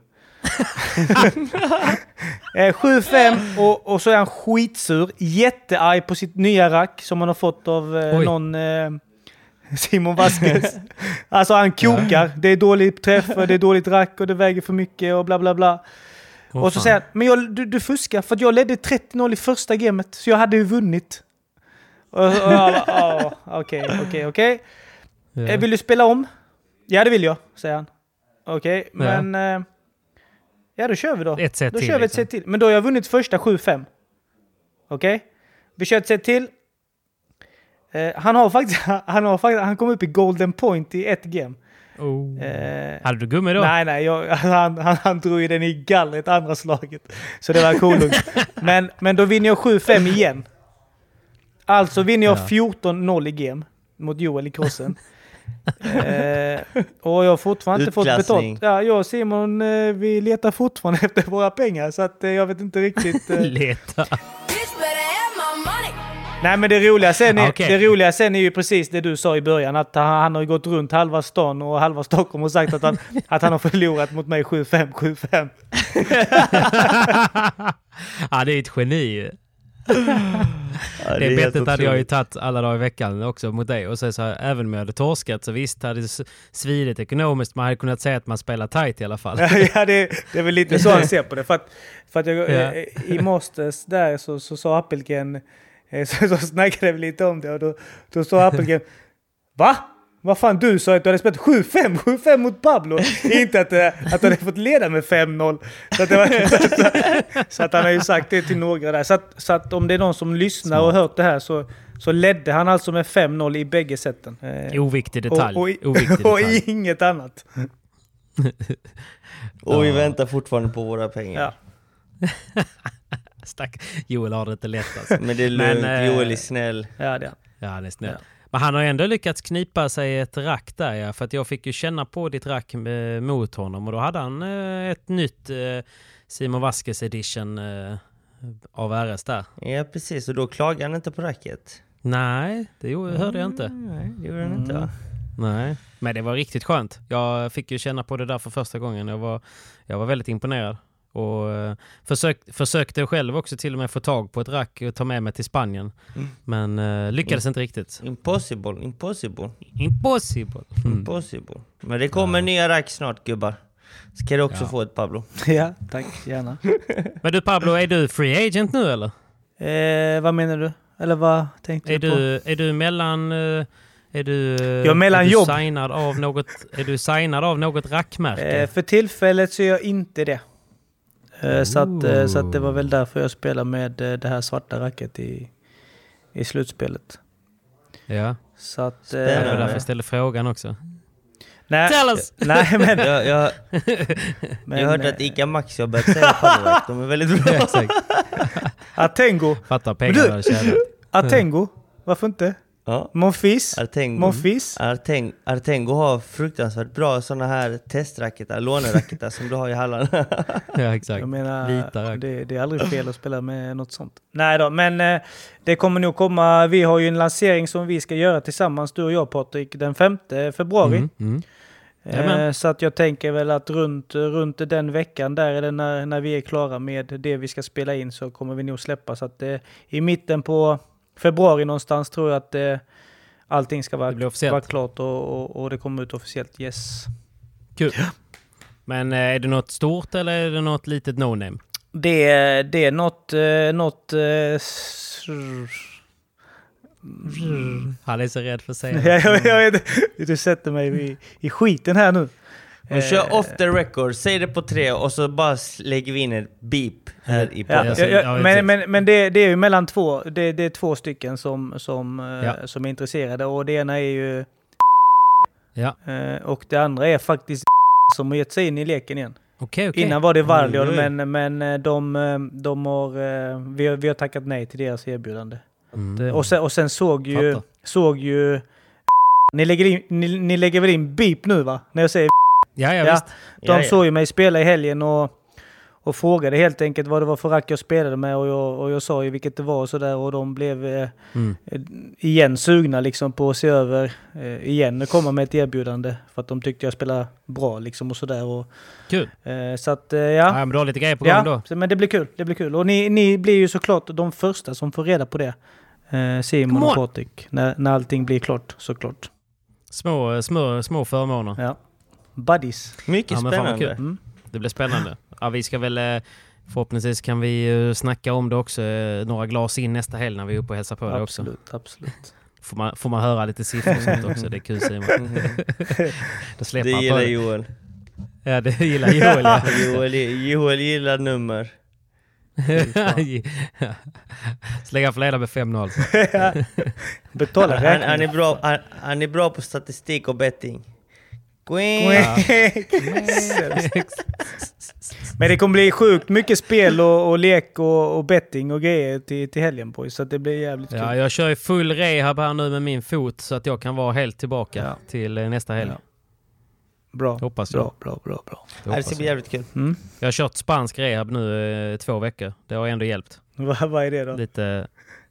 7-5 och så är han skitsur, jättearg på sitt nya rack som han har fått av någon Simon Vasquez. Alltså han kokar, det är dåligt träff, det är dåligt rack och det väger för mycket och bla bla bla. Och så säger han, men du fuskar för att jag ledde 30-0 i första gamet så jag hade ju vunnit. Okej. Vill du spela om? Ja, det vill jag, säger han. Okej, men ja, då kör vi då. Ett set då till, kör vi ett set till. Men då har jag vunnit första 7-5. Okej? Vi kör ett set till. Han kom upp i golden point i ett game. Hade du gummi då? Nej. Han drog ju den i gallret andra slaget. Så det var coolt. Men då vinner jag 7-5 igen. Alltså vinner jag 14-0 i game mot Joel i crossen. Och jag har fortfarande inte fått betalt. Ja, jag och Simon vi letar fortfarande efter våra pengar så att jag vet inte riktigt leta. Nej, men det roliga sen är ju precis det du sa i början, att han har gått runt halva stan och halva Stockholm och sagt att han har förlorat mot mig 7-5. Ja, det är ett geni. Det bettet hade jag ju tagit alla dagar i veckan också mot dig. Och så här, även om jag hade torskat så visst hade det svidit ekonomiskt. Man hade kunnat säga att man spelar tight i alla fall. Ja, det är väl lite så han ser på det. För att jag, i Masters där så sa Appelgren, så snackade vi lite om det. Och då sa Appelgren, va? Vad fan, du sa att du hade spelat 7-5 mot Pablo. Inte att du hade fått leda med 5-0. Så att han har ju sagt det till några där. Så att om det är någon som lyssnar och hört det här så ledde han alltså med 5-0 i bägge sätten. Oviktig detalj. Och inget annat. Och vi väntar fortfarande på våra pengar. Ja. Stack. Joel har det inte lätt alltså. Men det är lugnt, Joel är snäll. Ja, det är. Ja, han är snäll. Ja. Men han har ändå lyckats knipa sig ett rack där, ja, för att jag fick ju känna på ditt rack mot honom och då hade han ett nytt Simon Vasquez edition av RS där. Ja, precis. Och då klagade han inte på racket. Nej, det hörde jag inte. Nej, det gjorde han inte, va? Nej, men det var riktigt skönt. Jag fick ju känna på det där för första gången. Jag var väldigt imponerad. Och försökte själv också till och med få tag på ett rack och ta med mig till Spanien. Men lyckades inte riktigt. Impossible. Men det kommer nya rack snart, gubbar. Ska du också få ett, Pablo? Ja, tack. Gärna. Men du, Pablo, är du free agent nu eller? Vad menar du? Eller vad tänkte du på? Är du mellan... Är du signad av något rackmärke? För tillfället så är jag inte det. Så att det var väl därför jag spelade med det här svarta racket i slutspelet. Ja. Så att det var därför jag ställde frågan också. Nej, Tell us! Nej, men jag hörde att Ica Max har börjat säga Pablo. De är väldigt bra. Exakt. Atengo. Fattar pengar och kärlek. Atengo. Varför inte? Ja. Monfils. Artengo har fruktansvärt bra såna här testracketar, låneracketar som du har i hallen. Ja, exakt. Jag menar, det är aldrig fel att spela med något sånt. Nej då, men det kommer nog komma. Vi har ju en lansering som vi ska göra tillsammans, du och jag, Patrik, den 5 februari. Så att jag tänker väl att runt den veckan där är det när vi är klara med det vi ska spela in så kommer vi nog släppa. Så att i mitten på februari någonstans tror jag att allting ska vara klart och det kommer ut officiellt. Yes. Kul. Men är det något stort eller är det något litet no-name? Det är något Han är så rädd för att säga. Jag vet. Du sätter mig i skiten här nu. Och kör off the record. Säg det på 3 och så bara lägger vi in ett beep här i podden. Men det är ju mellan 2. Det är 2 stycken som är intresserade. Och det ena är ju... Ja. Och det andra är faktiskt som har gett sig in i leken igen. Okay. Innan var det Varlion, men de har... Vi har tackat nej till deras erbjudande. Och sen såg ju ni lägger väl in beep nu, va? När jag säger visst. De såg ju mig spela i helgen och frågade helt enkelt vad det var för rack jag spelade med, och jag sa ju vilket det var och sådär, och de blev igen sugna liksom på att se över igen och komma med ett erbjudande för att de tyckte jag spelade bra liksom och sådär. Och kul. Så att men då lite grejer på gång då. Men det blir kul. Och ni blir ju såklart de första som får reda på det. Simon och Patrik när allting blir klart, såklart. Små förmåner. Ja. Buddies. Mycket spännande. Det blir spännande. Ja, vi ska väl förhoppningsvis kan vi snacka om det också några glas in nästa helg när vi är uppe och hälsar på det också. Absolut. Får man höra lite siffror och sånt också. Det är kul, Simon. Det gillar Joel. Ja, det gillar Joel. Ja. Joel gillar nummer. Slänga för leda med 5-0. Betala. Han är bra på statistik och betting. Men det kommer bli sjukt mycket spel och lek och betting och grejer till helgen på, så att det blir jävligt kul. Ja, jag kör ju full rehab här nu med min fot så att jag kan vara helt tillbaka till nästa helg. Ja. Bra. Hoppas jag. Bra. Det ska bli jävligt kul. Jag har kört spansk rehab nu 2 veckor. Det har ändå hjälpt. Vad är det då? Lite...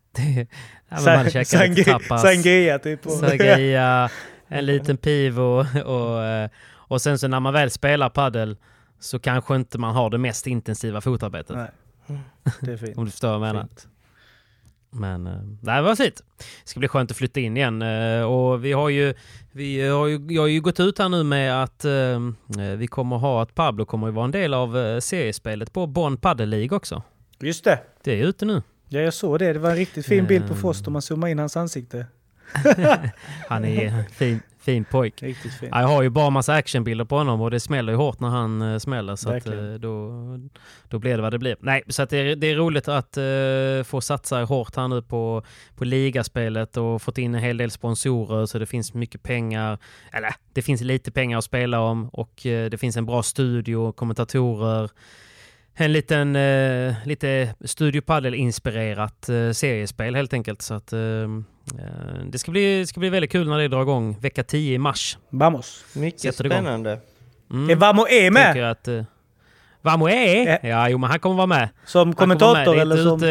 Sangria typ. Sangria, en liten pivo och sen så när man väl spelar paddel så kanske inte man har det mest intensiva fotarbetet. Nej, det är fint. Om du förstår vad jag menar. Men det var fint. Det ska bli skönt att flytta in igen. Och jag har ju gått ut här nu med att vi kommer ha att Pablo kommer att vara en del av seriespelet på Bonn Padel League också. Just det. Det är ute nu. Ja, jag såg det. Det var en riktigt fin bild på Fost om man zoomar in hans ansikte. Han är fin pojk. Riktigt fin. Jag har ju bara massa actionbilder på honom och det smäller ju hårt när han smäller, så att, då blir det vad det blir. Nej, så att det är roligt att få satsa hårt här nu på ligaspelet och fått in en hel del sponsorer, så det finns mycket pengar, eller det finns lite pengar att spela om, och det finns en bra studio, kommentatorer, en lite Studio Padel-inspirerat seriespel helt enkelt. Så att det ska bli väldigt kul när det drar igång vecka 10 i mars. Vamos. Mycket spännande. Är Vamo med? Vamo är? Ja, jo, men han kommer vara med. Som kommentator eller som...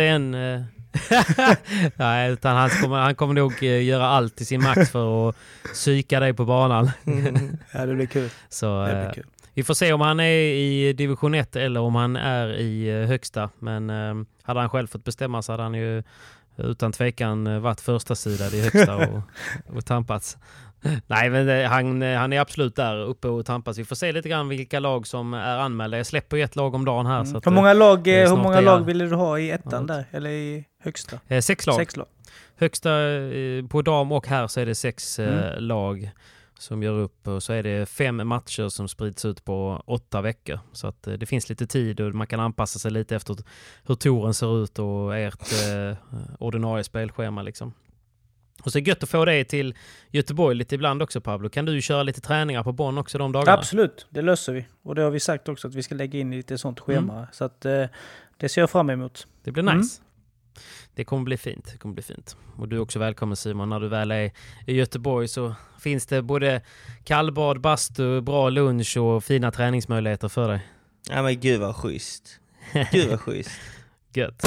Nej, utan han kommer nog göra allt i sin makt för att psyka dig på banan. Ja, det blir kul. Så, det blir kul. Vi får se om han är i division 1 eller om han är i högsta. Men hade han själv fått bestämma så hade han ju utan tvekan varit första sida i högsta och tampats. Nej, men han är absolut där uppe och tampas. Vi får se lite grann vilka lag som är anmälda. Jag släpper ju ett lag om dagen här. Så att, hur många lag ville du ha i ettan där? Eller i högsta? 6 lag. 6 lag. Högsta på dam och här så är det 6 lag som gör upp, och så är det 5 matcher som sprids ut på 8 veckor. Så att det finns lite tid och man kan anpassa sig lite efter hur touren ser ut och ert ordinarie spelschema liksom. Och så är det gött att få det till Göteborg lite ibland också, Pablo. Kan du köra lite träningar på Bonn också de dagarna? Absolut, det löser vi. Och det har vi sagt också att vi ska lägga in lite sånt schema. Så att det ser jag fram emot. Det blir nice. Det kommer bli fint. Och du är också välkommen, Simon. När du väl är i Göteborg så finns det både kallbad, bastu, bra lunch och fina träningsmöjligheter för dig. Ja, men gud vad schysst. Gött.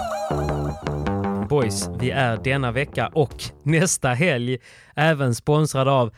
Boys, vi är denna vecka och nästa helg även sponsrad av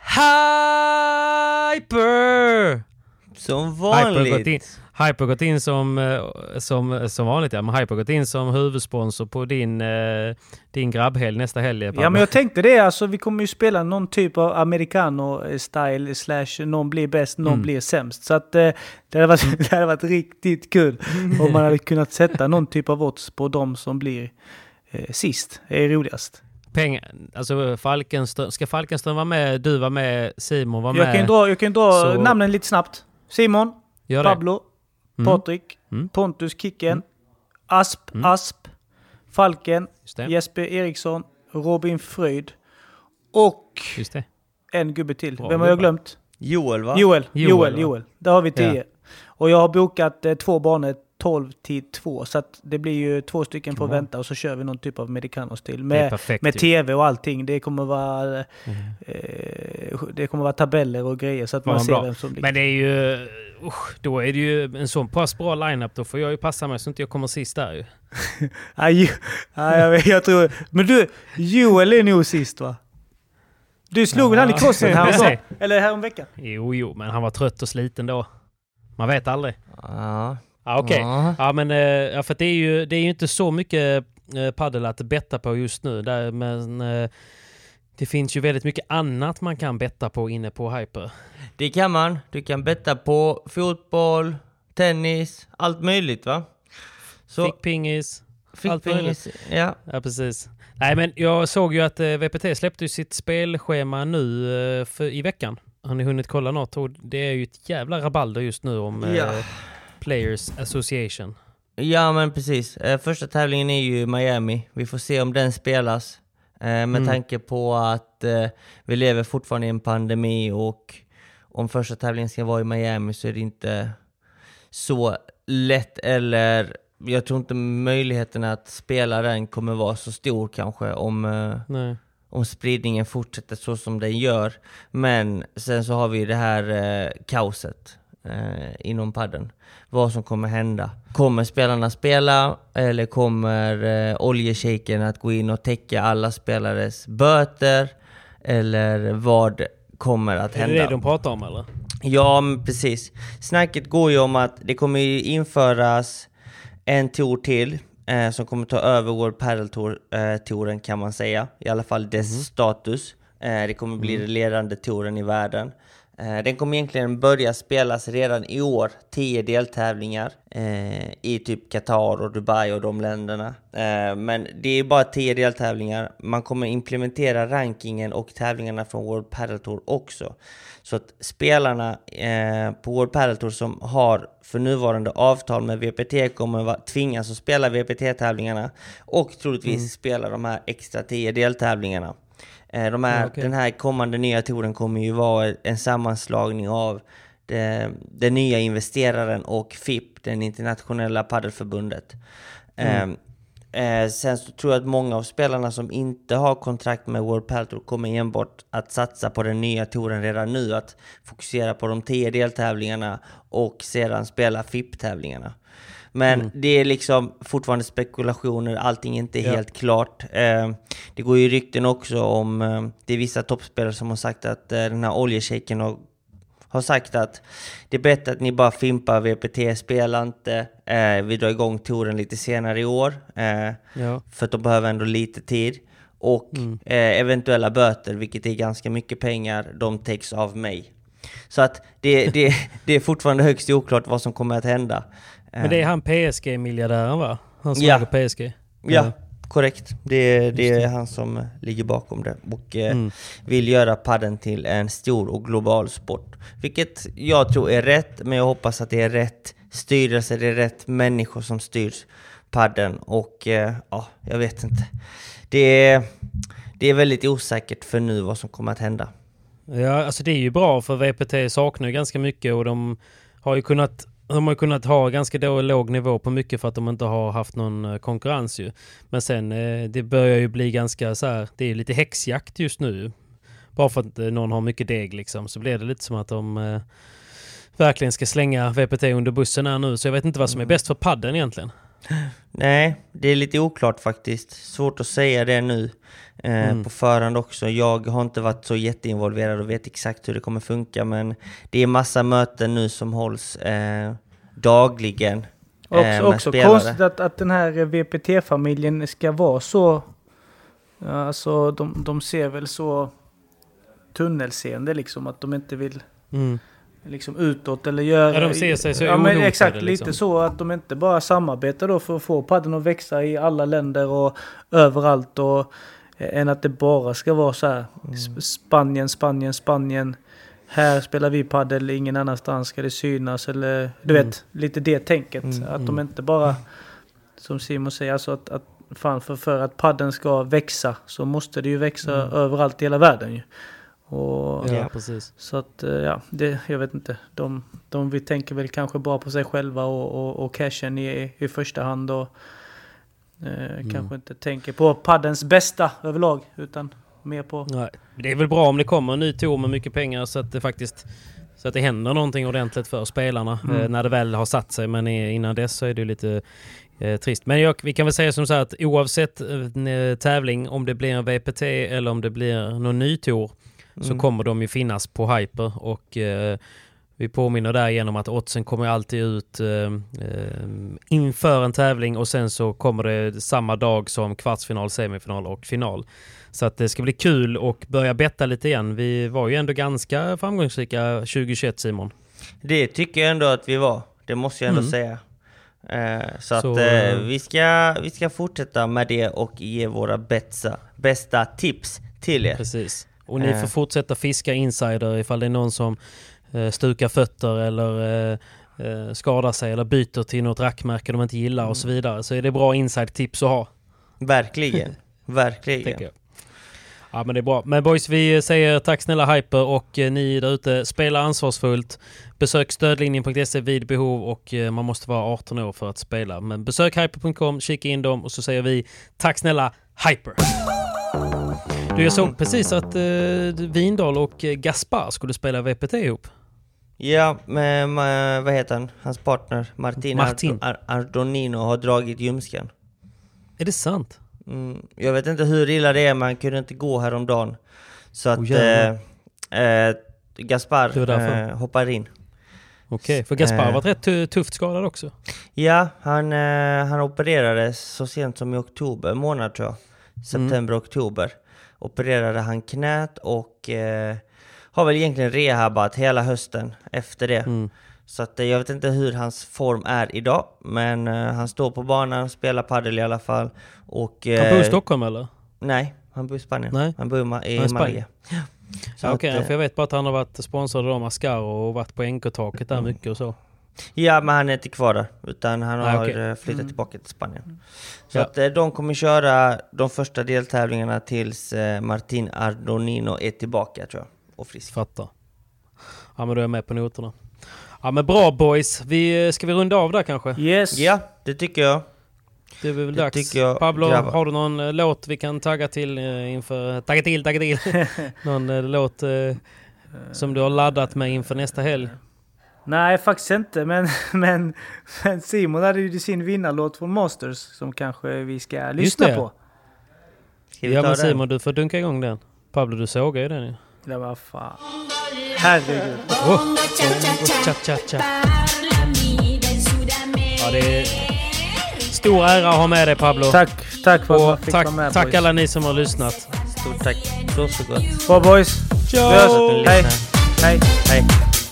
Hyper! Som vanligt. Hyper gått in som vanligt, ja. Men Hyper gått in som huvudsponsor på din grabbhelg nästa helg. Ja, men jag tänkte det. Alltså, vi kommer ju spela någon typ av americano-style / någon blir bäst, någon blir sämst. Så att det hade varit riktigt kul om man hade kunnat sätta någon typ av odds på de som blir sist. Det är roligast. pengar. Alltså Falkenström, ska Falkenström vara med, du var med, Simon var med. Jag kan dra namnen lite snabbt. Simon, Pablo, Patrik, Pontus, Kicken, Asp, Falken, Jesper Eriksson, Robin Fröjd och en gubbe till. Vem har jag glömt? Joel, va? Joel. Där har vi 10. Ja. Och jag har bokat 2 banor 12-2. Så att det blir ju 2 stycken på att vänta och så kör vi någon typ av Medicanos till. Med tv och allting. Det kommer vara tabeller och grejer så att man ser vem som ligger. Men det är ju... då är det ju en sån pass bra lineup. Då får jag ju passa mig så inte jag kommer sist där ju. jag tror... Men du, Joel är nog sist, va? Du slog väl han i krossen här eller här om veckan? Jo, men han var trött och sliten då. Man vet aldrig. Okej. Ja, men för det är ju inte så mycket paddel att betta på just nu. Men det finns ju väldigt mycket annat man kan betta på inne på Hyper. Det kan man. Du kan betta på fotboll, tennis, allt möjligt, va? Fickpingis. Ja, precis. Nej, men jag såg ju att VPT släppte sitt spelschema nu i veckan. Har ni hunnit kolla något? Och det är ju ett jävla rabalder just nu om Players Association. Ja, men precis. Första tävlingen är ju Miami. Vi får se om den spelas. Med tanke på att vi lever fortfarande i en pandemi och om första tävlingen ska vara i Miami så är det inte så lätt, eller jag tror inte möjligheten att spela den kommer vara så stor kanske om spridningen fortsätter så som den gör. Men sen så har vi det här kaoset inom padden. Vad som kommer hända. Kommer spelarna spela eller kommer oljeshejken att gå in och täcka alla spelares böter? Eller vad kommer att hända? Är det de pratar om eller? Ja, precis. Snacket går ju om att det kommer införas en tour till som kommer ta över World Padel Touren kan man säga. I alla fall dess status. Det kommer bli den ledande touren i världen. Den kommer egentligen börja spelas redan i år. 10 deltävlingar i typ Qatar och Dubai och de länderna. Men det är bara 10 deltävlingar. Man kommer implementera rankingen och tävlingarna från World Padel Tour också. Så att spelarna på World Padel Tour som har för nuvarande avtal med VPT kommer tvingas att spela VPT-tävlingarna och troligtvis spela de här extra 10 deltävlingarna. Den här kommande nya touren kommer ju vara en sammanslagning av den nya investeraren och FIP, den internationella paddelförbundet. Sen så tror jag att många av spelarna som inte har kontrakt med World Padel Tour kommer enbart att satsa på den nya touren redan nu, att fokusera på de 10 deltävlingarna och sedan spela FIP-tävlingarna. Men det är liksom fortfarande spekulationer, allting är inte helt klart. Det går ju rykten också om, det är vissa toppspelare som har sagt att den här oljeshejken har sagt att det är bättre att ni bara fimpar VPT, spelar inte. Vi drar igång touren lite senare i år. För att de behöver ändå lite tid. Och eventuella böter, vilket är ganska mycket pengar, de täcks av mig. Så att det är fortfarande högst oklart vad som kommer att hända. Men det är han PSG-miljardären, va? Han som äger PSG. Ja, korrekt. Det är han som ligger bakom det och vill göra padden till en stor och global sport. Vilket jag tror är rätt, men jag hoppas att det är rätt styrelse, det är rätt människor som styrs padden. Och jag vet inte. Det är väldigt osäkert för nu vad som kommer att hända. Ja, alltså det är ju bra, för VPT saknar ju ganska mycket och de har ju kunnat ha ganska låg nivå på mycket för att de inte har haft någon konkurrens ju. Men sen det börjar ju bli ganska så här, det är lite häxjakt just nu. Bara för att någon har mycket deg liksom, så blir det lite som att de verkligen ska slänga VPT under bussen här nu. Så jag vet inte vad som är bäst för padden egentligen. Nej, det är lite oklart faktiskt. Svårt att säga det nu på förhand också. Jag har inte varit så jätteinvolverad och vet exakt hur det kommer funka, men det är massa möten nu som hålls dagligen. Också konstigt att den här VPT-familjen ska vara så, alltså de ser väl så tunnelseende liksom, att de inte vill liksom utåt eller göra... Ja, de ser sig så men exakt, liksom. Lite så att de inte bara samarbetar då för att få padden att växa i alla länder och överallt och än att det bara ska vara så här Spanien. Här spelar vi paddel, ingen annanstans ska det synas. Eller du vet, lite det tänket. Att de inte bara, som Simon säger, alltså att fan för att paddeln ska växa så måste det ju växa överallt i hela världen ju. Och, precis. Så att jag vet inte. De vi tänker väl kanske bara på sig själva och cashen i första hand och kanske inte tänker på paddens bästa överlag utan mer på... Nej. Det är väl bra om det kommer en ny tour med mycket pengar så att det faktiskt så att det händer någonting ordentligt för spelarna när det väl har satt sig, men innan dess så är det lite trist. Men vi kan väl säga som så här att oavsett tävling, om det blir en VPT eller om det blir någon ny tour så kommer de ju finnas på Hyper och vi påminner där genom att oddsen kommer alltid ut inför en tävling och sen så kommer det samma dag som kvartsfinal, semifinal och final. Så att det ska bli kul och börja betta lite igen. Vi var ju ändå ganska framgångsrika 2021, Simon. Det tycker jag ändå att vi var. Det måste jag ändå säga. Så att vi ska fortsätta med det och ge våra bästa tips till er. Precis. Och ni får fortsätta fiska insider ifall det är någon som stukar fötter eller skadar sig eller byter till något rackmärke de inte gillar och så vidare. Så är det bra inside-tips att ha. Verkligen. Verkligen. Ja, men det är bra. Men boys, vi säger tack snälla Hyper och ni där ute, spela ansvarsfullt. Besök stödlinjen.se vid behov och man måste vara 18 år för att spela. Men besök hyper.com, kika in dem och så säger vi tack snälla Hyper. Jag såg precis att Vindal och Gaspar skulle spela VPT ihop. Ja, men vad heter han? Hans partner Martin. Ardonino har dragit ljumsken. Är det sant? Jag vet inte hur illa det är, man kunde inte gå häromdagen. Så att Gaspar hoppar in. Okej, för Gaspar har varit rätt tufft skadad också. Ja, han opererades så sent som i oktober månad tror jag. September-oktober. Opererade han knät och har väl egentligen rehabat hela hösten efter det. Så att jag vet inte hur hans form är idag, men han står på banan, spelar paddel i alla fall. Och, han bor i Stockholm eller? Nej, han bor i Spanien. Nej. Han bor i Malaga. Ja, okej, för jag vet bara att han har varit sponsrad av Mascaro och varit på NK-taket där mycket och så. Ja, men han är inte kvar där, utan han har flyttat tillbaka till Spanien. Så att de kommer köra de första deltävlingarna tills Martin Ardonino är tillbaka tror jag. Och frisk. Fattar. Ja, men då är jag med på noterna. Ja, men bra boys. Ska vi runda av där kanske? Yes. Ja, det tycker jag. Det är väl dags. Pablo, har du någon låt vi kan tagga till inför... Tagga till. Någon låt som du har laddat med inför nästa helg? Nej, faktiskt inte. Men Simon hade ju sin vinnarlåt från Masters som kanske vi ska lyssna på. Ja, men Simon, du får dunka igång den. Pablo, du sågar ju den ju. Det var fan. Herregud. Cha. Ja, det är stor ära att ha med dig, Pablo. Tack för att jag fick vara med. Tack alla ni som har lyssnat. Stort tack. Så gott. Bra boys. Ciao. Hej.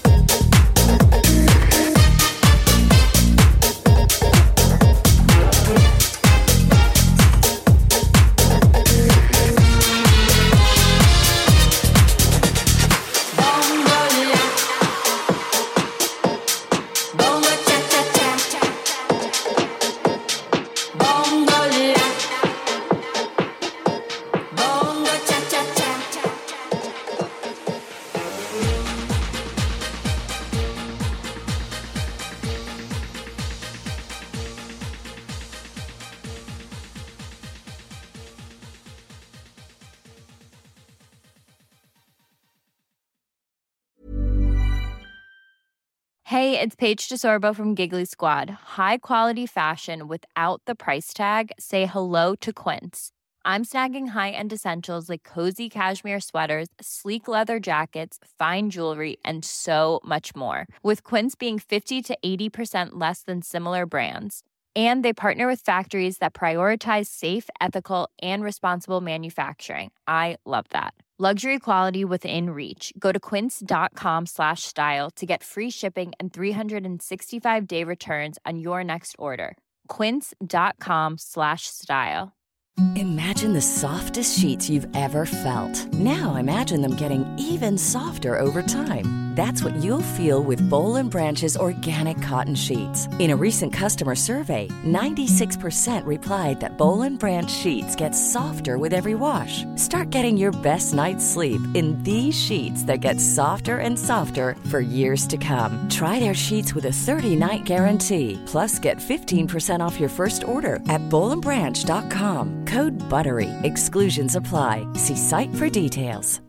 Hey, it's Paige DeSorbo from Giggly Squad. High quality fashion without the price tag. Say hello to Quince. I'm snagging high-end essentials like cozy cashmere sweaters, sleek leather jackets, fine jewelry, and so much more. With Quince being 50 to 80% less than similar brands. And they partner with factories that prioritize safe, ethical, and responsible manufacturing. I love that. Luxury quality within reach. Go to quince.com/style to get free shipping and 365-day returns on your next order. Quince.com/style. Imagine the softest sheets you've ever felt. Now imagine them getting even softer over time. That's what you'll feel with Boll & Branch's organic cotton sheets. In a recent customer survey, 96% replied that Boll & Branch sheets get softer with every wash. Start getting your best night's sleep in these sheets that get softer and softer for years to come. Try their sheets with a 30-night guarantee. Plus, get 15% off your first order at bollandbranch.com. Code BUTTERY. Exclusions apply. See site for details.